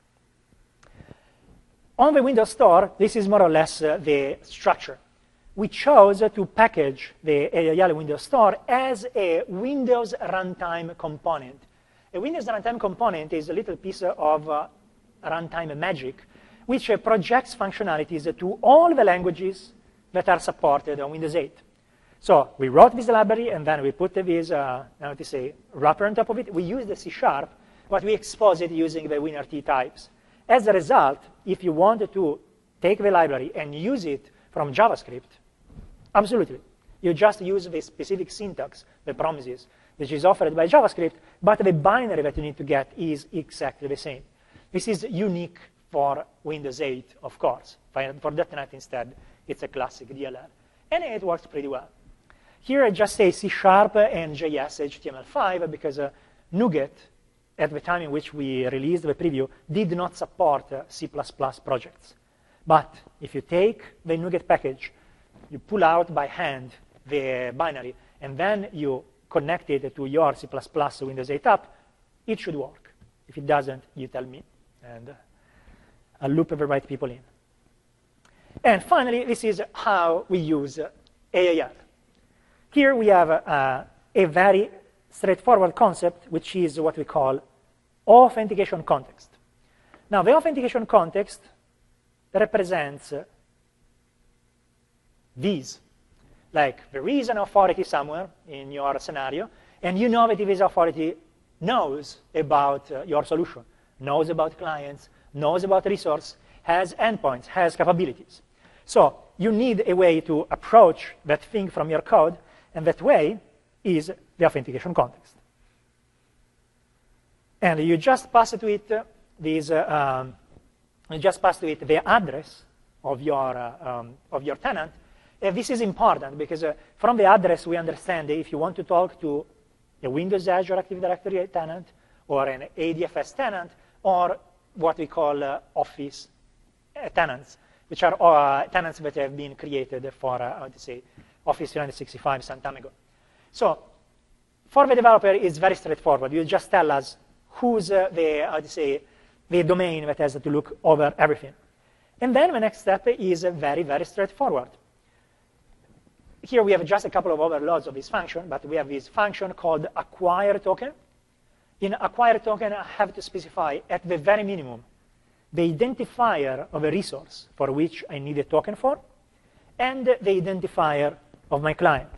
On the Windows Store, this is more or less the structure. We chose to package the AIL Windows Store as a Windows runtime component. A Windows runtime component is a little piece of runtime magic, which projects functionalities to all the languages that are supported on Windows 8. So we wrote this library, and then we put this wrapper on top of it. We used the C#, but we exposed it using the WinRT types. As a result, if you wanted to take the library and use it from JavaScript, absolutely. You just use the specific syntax, the promises, which is offered by JavaScript, but the binary that you need to get is exactly the same. This is unique for Windows 8, of course. For .NET instead, it's a classic DLL. And it works pretty well. Here I just say C# and JS HTML5 because NuGet, at the time in which we released the preview, did not support C++ projects. But if you take the NuGet package, you pull out by hand the binary, and then you connect it to your C++ Windows 8 app, it should work. If it doesn't, you tell me, and I'll loop the right people in. And finally, this is how we use AIL. Here we have a very straightforward concept, which is what we call authentication context. Now, the authentication context represents these. Like, there is an authority somewhere in your scenario, and you know that this authority knows about your solution, knows about clients, knows about resource, has endpoints, has capabilities. So you need a way to approach that thing from your code, and that way is the authentication context. And you just pass to it the address of your tenant, This is important because from the address we understand that if you want to talk to a Windows Azure Active Directory tenant or an ADFS tenant or what we call Office tenants, which are tenants that have been created for, how to say, Office 365 some time ago. So for the developer, it's very straightforward. You just tell us who's the domain that has to look over everything. And then the next step is very, very straightforward. Here we have just a couple of overloads of this function, but we have this function called acquire token. In acquire token, I have to specify at the very minimum the identifier of a resource for which I need a token for, and the identifier of my client.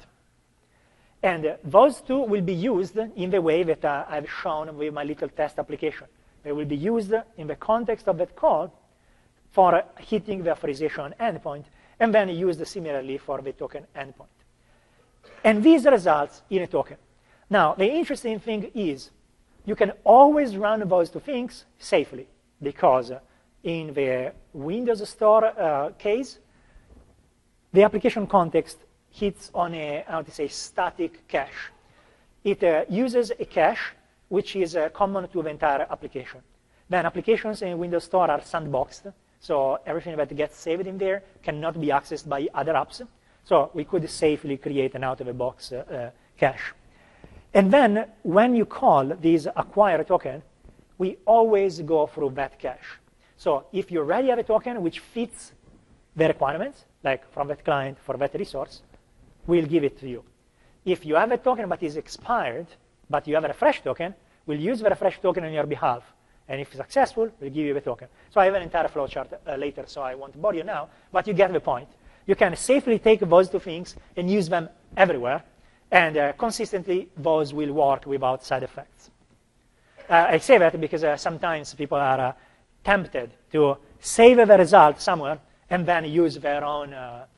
And those two will be used in the way that I've shown with my little test application. They will be used in the context of that call for hitting the authorization endpoint, and then used similarly for the token endpoint. And these results in a token. Now, the interesting thing is you can always run those two things safely, because in the Windows Store case, the application context hits on a, static cache. It uses a cache which is common to the entire application. Then applications in Windows Store are sandboxed, so everything that gets saved in there cannot be accessed by other apps. So we could safely create an out-of-the-box cache. And then when you call this acquire token, we always go through that cache. So if you already have a token which fits the requirements, like from that client for that resource, we'll give it to you. If you have a token but is expired, but you have a refresh token, we'll use the refresh token on your behalf. And if successful, we'll give you the token. So I have an entire flowchart later, so I won't bore you now, but you get the point. You can safely take those two things and use them everywhere, and consistently, those will work without side effects. I say that because sometimes people are tempted to save the result somewhere and then use their own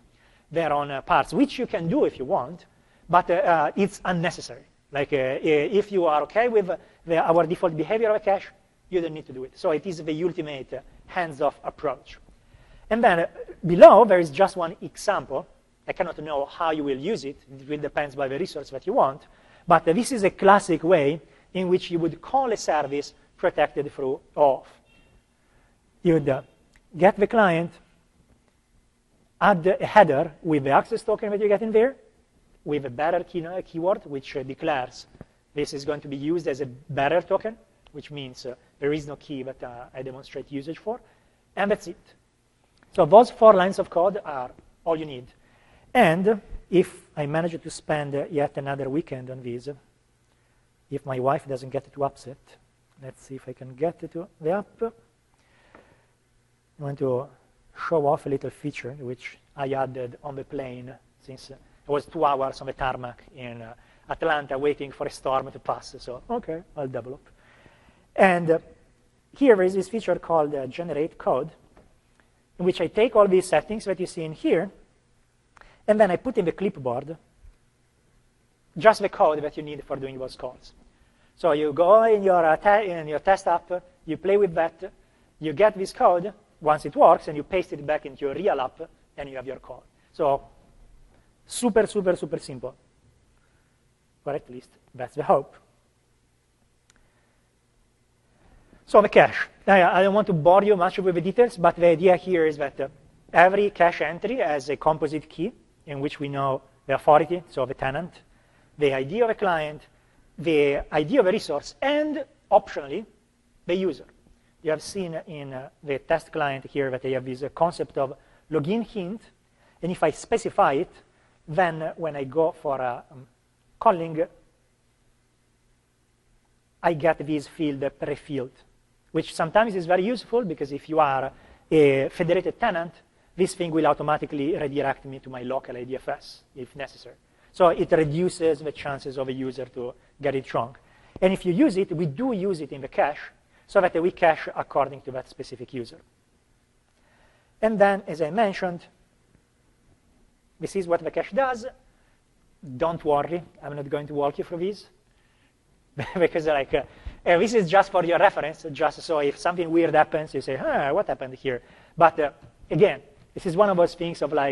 parts, which you can do if you want, but it's unnecessary. Like if you are okay with our default behavior of a cache, you don't need to do it. So it is the ultimate hands-off approach. And then below, there is just one example. I cannot know how you will use it. It will depend by the resource that you want. But this is a classic way in which you would call a service protected through OAuth. You would get the client, add a header with the access token that you get in there, with a bearer keyword, which declares this is going to be used as a bearer token, which means there is no key that I demonstrate usage for, and that's it. So those 4 lines of code are all you need. And if I manage to spend yet another weekend on this, if my wife doesn't get too upset, let's see if I can get to the app. I want to show off a little feature which I added on the plane, since it was 2 hours on the tarmac in Atlanta waiting for a storm to pass. So, okay, I'll develop. And here is this feature called Generate Code, in which I take all these settings that you see in here, and then I put in the clipboard just the code that you need for doing those calls. So you go in your test app, you play with that, you get this code once it works, and you paste it back into your real app, and you have your call. So super, super, super simple. Or at least that's the hope. So the cache. I don't want to bore you much with the details, but the idea here is that every cache entry has a composite key in which we know the authority, so the tenant, the ID of a client, the ID of a resource, and optionally, the user. You have seen in the test client here that I have this concept of login hint, and if I specify it, then when I go for calling, I get this field pre-filled, which sometimes is very useful because if you are a federated tenant, this thing will automatically redirect me to my local ADFS if necessary. So it reduces the chances of a user to get it wrong. And if you use it, we do use it in the cache so that we cache according to that specific user. And then, as I mentioned, this is what the cache does. Don't worry, I'm not going to walk you through this because this is just for your reference, just so if something weird happens, you say, what happened here? But again, this is one of those things of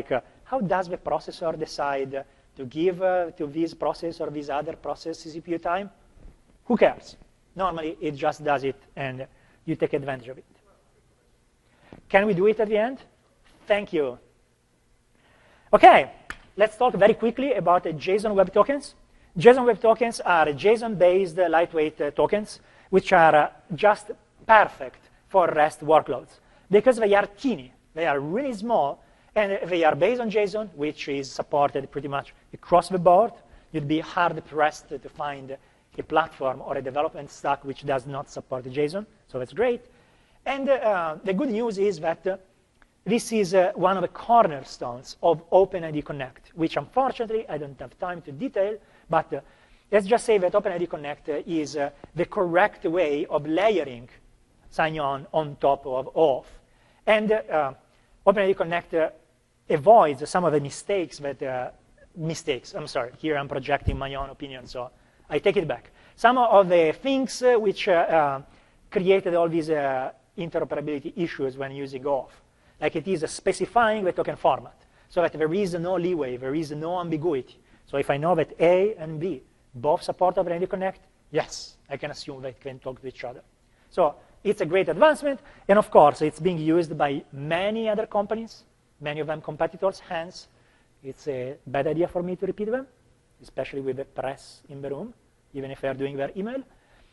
how does the processor decide to give to this process or this other process CPU time? Who cares? Normally, it just does it, and you take advantage of it. Can we do it at the end? Thank you. OK, let's talk very quickly about JSON Web Tokens. JSON Web Tokens are JSON-based lightweight tokens, which are just perfect for REST workloads because they are teeny. They are really small, and they are based on JSON, which is supported pretty much across the board. You'd be hard-pressed to find a platform or a development stack which does not support JSON, so that's great. And the good news is that this is one of the cornerstones of OpenID Connect, which unfortunately I don't have time to detail, but let's just say that OpenID Connect is the correct way of layering sign-on top of OAuth. And OpenID Connect avoids some of the mistakes that, I'm sorry, here I'm projecting my own opinion, so I take it back. Some of the things which created all these interoperability issues when using OAuth, like it is specifying the token format, so that there is no leeway, there is no ambiguity. So if I know that A and B both support OpenID Connect, yes, I can assume they can talk to each other. So it's a great advancement, and of course, it's being used by many other companies, many of them competitors, hence it's a bad idea for me to repeat them, especially with the press in the room, even if they're doing their email.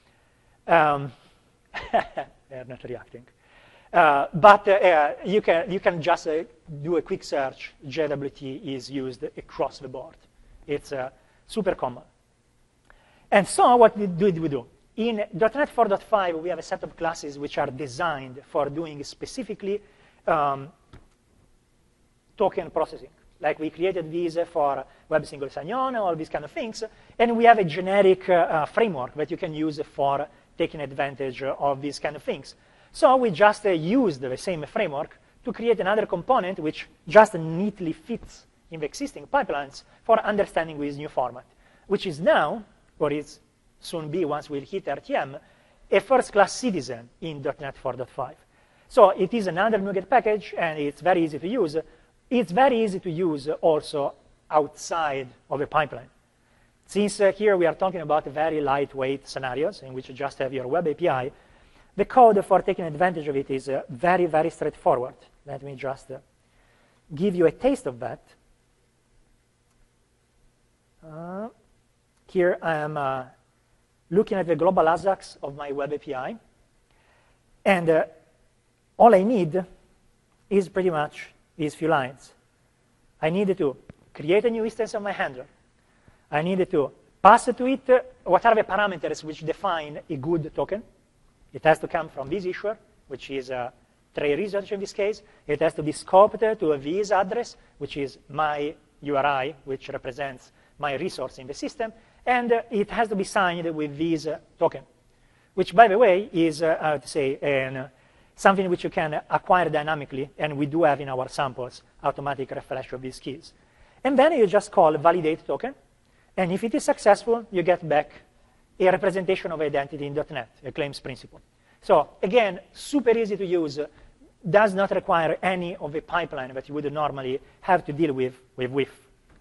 They're not reacting. But you can just do a quick search. JWT is used across the board. It's super common. And so what did we do? In .NET 4.5, we have a set of classes which are designed for doing specifically token processing. Like we created these for Web Single Sign-On, all these kind of things. And we have a generic framework that you can use for taking advantage of these kind of things. So we just used the same framework to create another component which just neatly fits in the existing pipelines for understanding this new format, which is now, or is soon be once we hit RTM, a first-class citizen in .NET 4.5. So it is another NuGet package, and it's very easy to use. It's very easy to use also outside of a pipeline. Since here we are talking about very lightweight scenarios in which you just have your web API, the code for taking advantage of it is very, very straightforward. Let me just give you a taste of that. Here I am looking at the global ASACs of my web API. And all I need is pretty much these few lines. I need to create a new instance of my handler. I need to pass to it what are the parameters which define a good token. It has to come from this issuer, which is Trey Research in this case. It has to be scoped to a this address, which is my URI, which represents my resource in the system. And it has to be signed with this token, which, by the way, is, how to say, something which you can acquire dynamically. And we do have in our samples automatic refresh of these keys. And then you just call validate token. And if it is successful, you get back a representation of identity in .NET, a claims principle. So again, super easy to use, does not require any of the pipeline that you would normally have to deal with WIF.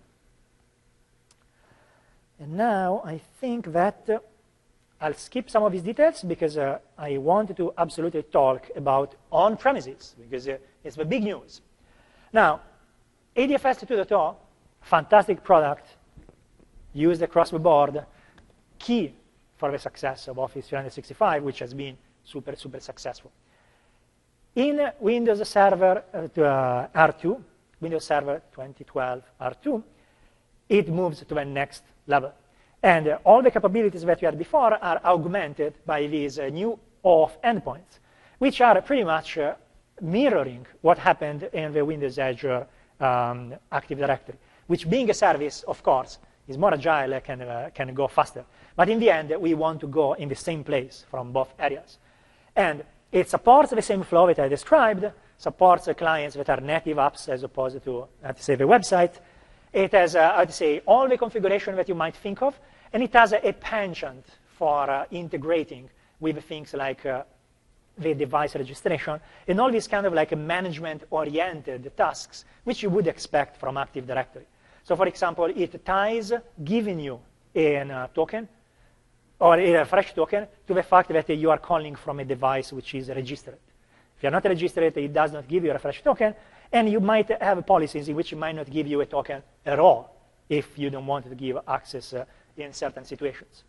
And now I think that I'll skip some of these details because I want to absolutely talk about on-premises because it's the big news. Now, ADFS 2.0, fantastic product, used across the board, key for the success of Office 365, which has been super, super successful. In Windows Server R2, Windows Server 2012 R2, it moves to the next level. And all the capabilities that we had before are augmented by these new OAuth endpoints, which are pretty much mirroring what happened in the Windows Azure Active Directory, which being a service, of course, is more agile and can go faster. But in the end, we want to go in the same place from both areas. And it supports the same flow that I described, supports clients that are native apps as opposed to, say, the website. It has, all the configuration that you might think of, and it has a penchant for integrating with things like the device registration, and all these kind of like management-oriented tasks, which you would expect from Active Directory. So for example, it ties giving you a token or a refresh token to the fact that you are calling from a device which is registered. If you're not registered, it does not give you a refresh token, and you might have policies in which it might not give you a token at all if you don't want to give access in certain situations.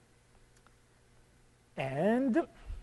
And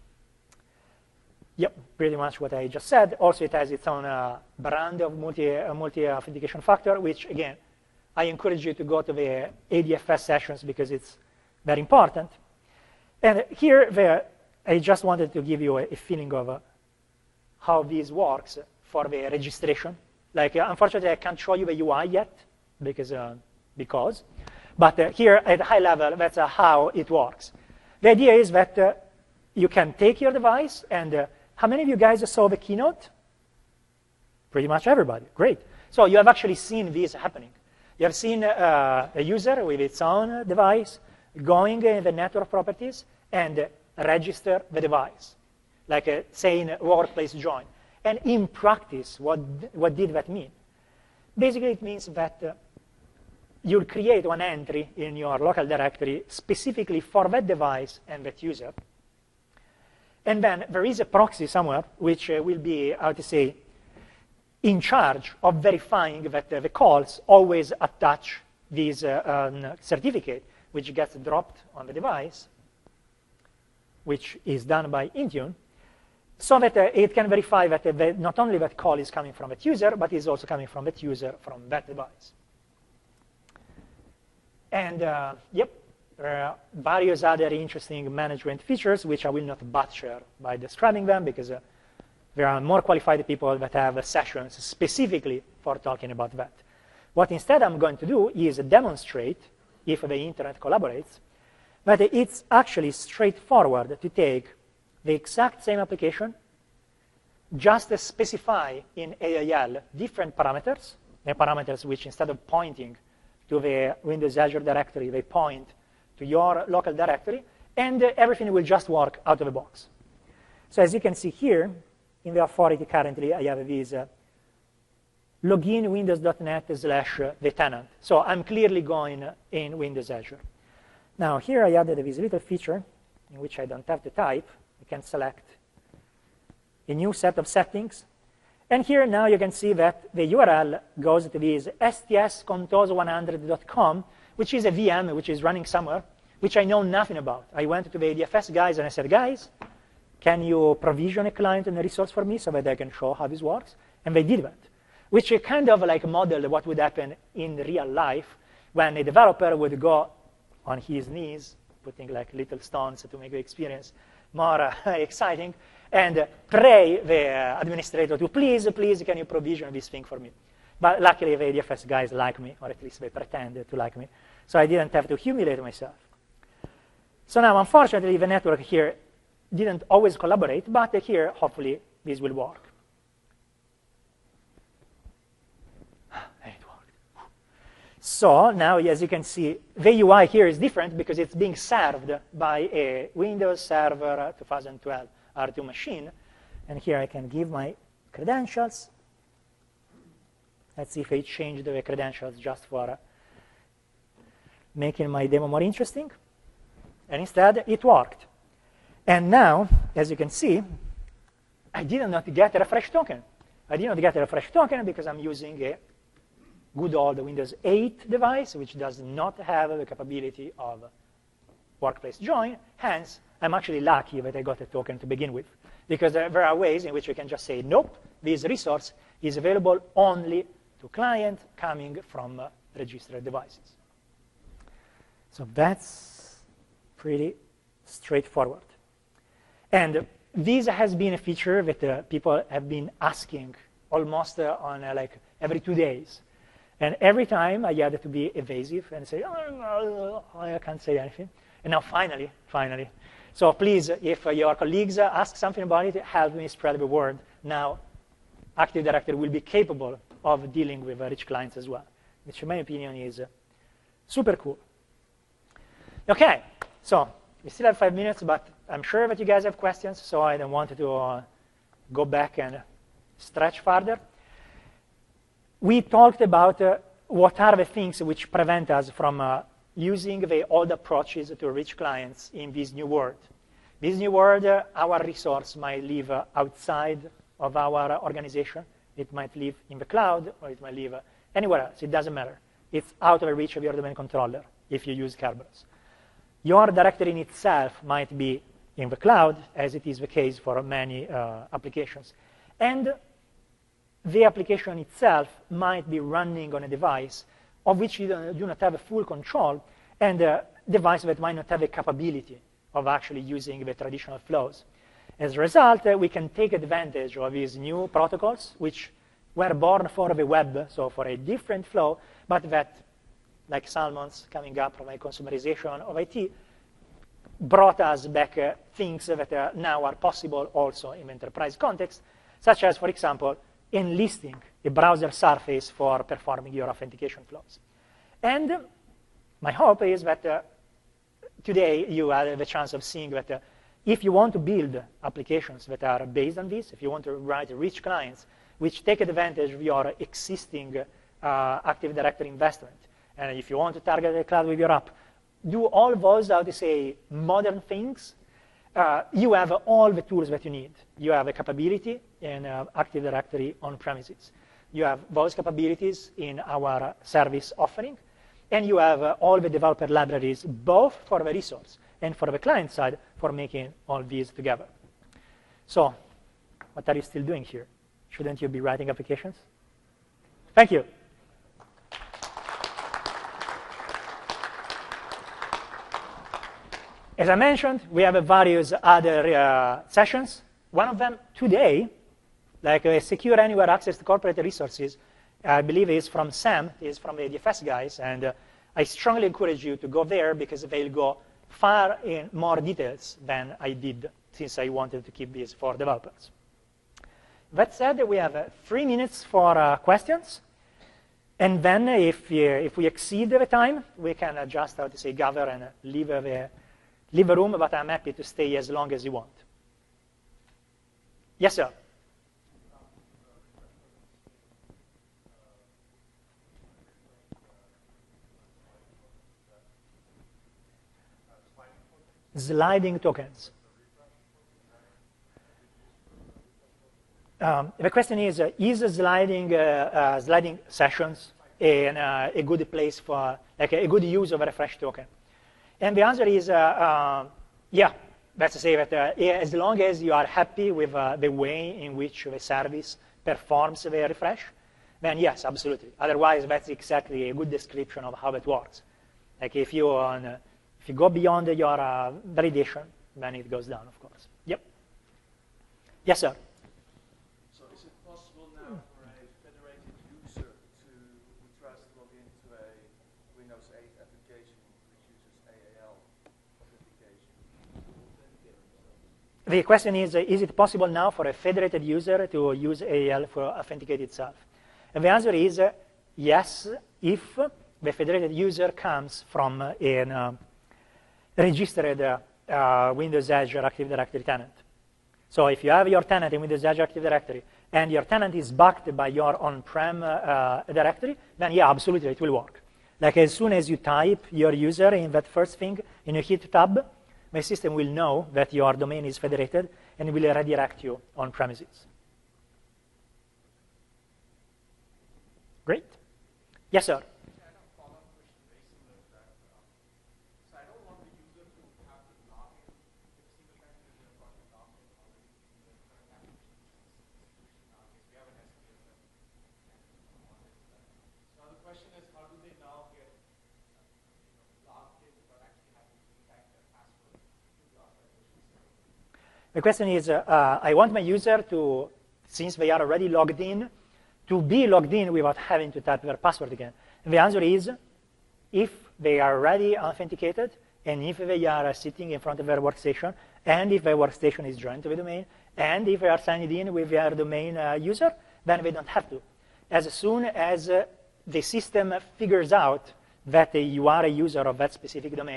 yep, pretty much what I just said. Also, it has its own brand of multi-authentication factor, which, again, I encourage you to go to the ADFS sessions because it's very important. And here, I just wanted to give you a feeling of how this works for the registration. Like, unfortunately, I can't show you the UI yet because. But here, at a high level, that's how it works. The idea is that you can take your device, and how many of you guys saw the keynote? Pretty much everybody. Great. So you have actually seen this happening. You have seen a user with its own device going in the network properties and register the device, like saying workplace join. And in practice, what did that mean? Basically, it means that you'll create one entry in your local directory specifically for that device and that user. And then there is a proxy somewhere which will be, how to say, in charge of verifying that the calls always attach this certificate, which gets dropped on the device, which is done by Intune, so that it can verify that not only that call is coming from that user, but is also coming from that user from that device. And yep, there are various other interesting management features, which I will not butcher by describing them, because there are more qualified people that have sessions specifically for talking about that. What instead I'm going to do is demonstrate, if the internet collaborates, that it's actually straightforward to take the exact same application, just specify in AIL different parameters, the parameters which instead of pointing to the Windows Azure directory, they point to your local directory, and everything will just work out of the box. So as you can see here, in the authority currently, I have this login windows.net/the tenant. So I'm clearly going in Windows Azure. Now here I added this little feature in which I don't have to type. I can select a new set of settings. And here now you can see that the URL goes to this stscontoso100.com, which is a VM which is running somewhere, which I know nothing about. I went to the ADFS guys and I said, guys, can you provision a client and a resource for me so that I can show how this works? And they did that, which kind of like modeled what would happen in real life when a developer would go on his knees, putting like little stones to make the experience more exciting, and pray the administrator to please, can you provision this thing for me? But luckily, the ADFS guys like me, or at least they pretended to like me, so I didn't have to humiliate myself. So now, unfortunately, the network here didn't always collaborate, but here, hopefully, this will work. And it worked. So now, as you can see, the UI here is different because it's being served by a Windows Server 2012 R2 machine. And here I can give my credentials. Let's see if I change the credentials just for making my demo more interesting. And instead, it worked. And now, as you can see, I did not get a refresh token. I did not get a refresh token because I'm using a good old Windows 8 device, which does not have the capability of workplace join. Hence, I'm actually lucky that I got a token to begin with, because there are ways in which you can just say, nope, this resource is available only to client coming from registered devices. So that's pretty straightforward. And this has been a feature that people have been asking almost on like every 2 days. And every time I had to be evasive and say, oh, I can't say anything. And now finally. So please, if your colleagues ask something about it, help me spread the word. Now, Active Directory will be capable of dealing with rich clients as well, which in my opinion is super cool. Okay, so We still have 5 minutes, but I'm sure that you guys have questions, so I don't want to go back and stretch further. We talked about what are the things which prevent us from using the old approaches to reach clients in this new world. This new world, our resource might live outside of our organization. It might live in the cloud, or it might live anywhere else. It doesn't matter. It's out of the reach of your domain controller if you use Kerberos. Your directory in itself might be in the cloud, as it is the case for many applications. And the application itself might be running on a device of which you do not have a full control, and a device that might not have the capability of actually using the traditional flows. As a result, we can take advantage of these new protocols, which were born for the web, so for a different flow, but that, like Salmon's coming up from a consumerization of IT, brought us back things that now are possible also in enterprise context, such as, for example, enlisting a browser surface for performing your authentication flows. And my hope is that today you have the chance of seeing that if you want to build applications that are based on this, if you want to write rich clients which take advantage of your existing Active Directory investment, and if you want to target the cloud with your app, do all those, how to say, modern things, you have all the tools that you need. You have a capability in Active Directory on premises. You have those capabilities in our service offering, and you have all the developer libraries, both for the resource and for the client side, for making all these together. So what are you still doing here? Shouldn't you be writing applications? Thank you. As I mentioned, we have various other sessions. One of them today, like a secure anywhere access to corporate resources, I believe is from Sam, is from the DFS guys, and I strongly encourage you to go there because they'll go far in more details than I did, since I wanted to keep this for developers. That said, we have 3 minutes for questions, and then if we exceed the time, we can just, how to say, gather and leave the room, but I'm happy to stay as long as you want. Yes, sir. Sliding tokens. The question is sliding sessions a good place for, like a good use of a refresh token? And the answer is, yeah. Let's say that as long as you are happy with the way in which the service performs the refresh, then yes, absolutely. Otherwise, that's exactly a good description of how it works. Like if you go beyond your validation, then it goes down, of course. Yep. Yes, sir. So is it possible now for a federated user who tries to log into a Windows 8 application which uses AAL authentication? The question is it possible now for a federated user to use AAL for authenticate itself? And the answer is yes, if the federated user comes from a registered Windows Azure Active Directory tenant. So if you have your tenant in Windows Azure Active Directory and your tenant is backed by your on-prem directory, then yeah, absolutely, it will work. Like as soon as you type your user in that first thing and you hit tab, the system will know that your domain is federated and will redirect you on premises. Great. Yes, sir. The question is, I want my user to, since they are already logged in, to be logged in without having to type their password again. And the answer is, if they are already authenticated, and if they are sitting in front of their workstation, and if their workstation is joined to the domain, and if they are signed in with their domain user, then they don't have to. As soon as the system figures out that you are a user of that specific domain,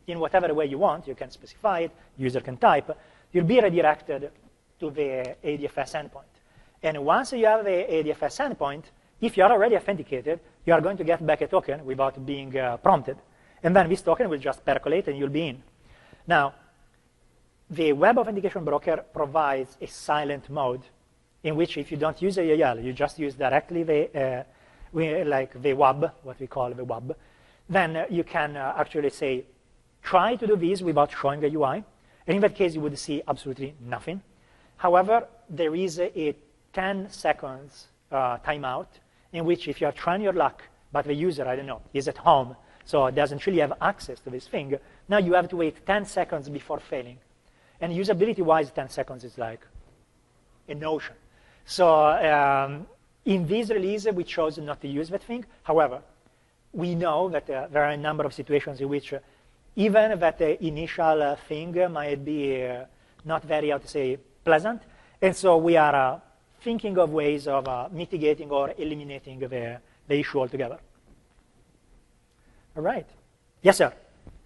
in whatever way you want. You can specify it, user can type. You'll be redirected to the ADFS endpoint. And once you have the ADFS endpoint, if you are already authenticated, you are going to get back a token without being prompted. And then this token will just percolate and you'll be in. Now, the Web Authentication Broker provides a silent mode in which if you don't use AAL, you just use directly the WAB, what we call the WAB, then you can actually say, try to do this without showing the UI. And in that case, you would see absolutely nothing. However, there is a 10 seconds timeout in which if you are trying your luck, but the user, I don't know, is at home, so doesn't really have access to this thing, now you have to wait 10 seconds before failing. And usability-wise, 10 seconds is like a notion. So in this release, we chose not to use that thing. However, we know that there are a number of situations in which even that initial thing might be not very, how to say, pleasant. And so we are thinking of ways of mitigating or eliminating the issue altogether. All right. Yes, sir.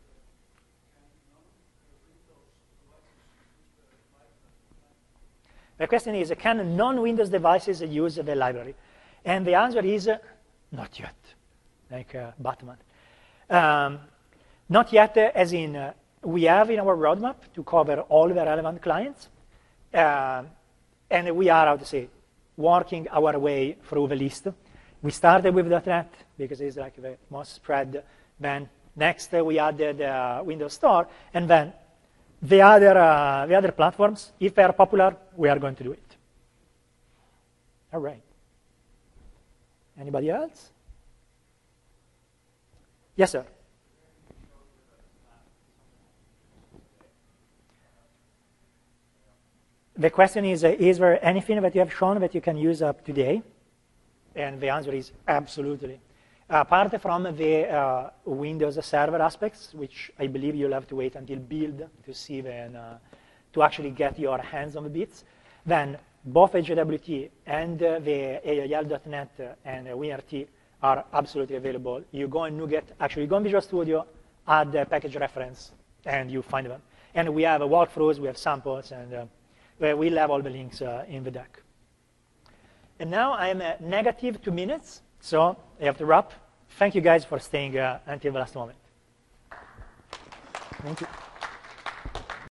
The question is, can non-Windows devices use the library? And the answer is, not yet, like Batman. Not yet, as in, we have in our roadmap to cover all the relevant clients. And we are, how to say, working our way through the list. We started with .NET because it's like the most spread. Then next we added Windows Store, and then the other platforms, if they are popular, we are going to do it. All right. Anybody else? Yes, sir. The question is there anything that you have shown that you can use up today? And the answer is absolutely. Apart from the Windows Server aspects, which I believe you'll have to wait until build to see then, to actually get your hands on the bits, then both HWT and the AIL.NET and WinRT are absolutely available. You go in NuGet, actually go in Visual Studio, add the package reference, and you find them. And we have walkthroughs, we have samples, and we'll have all the links in the deck. And now I am at negative 2 minutes, so I have to wrap. Thank you guys for staying until the last moment. Thank you.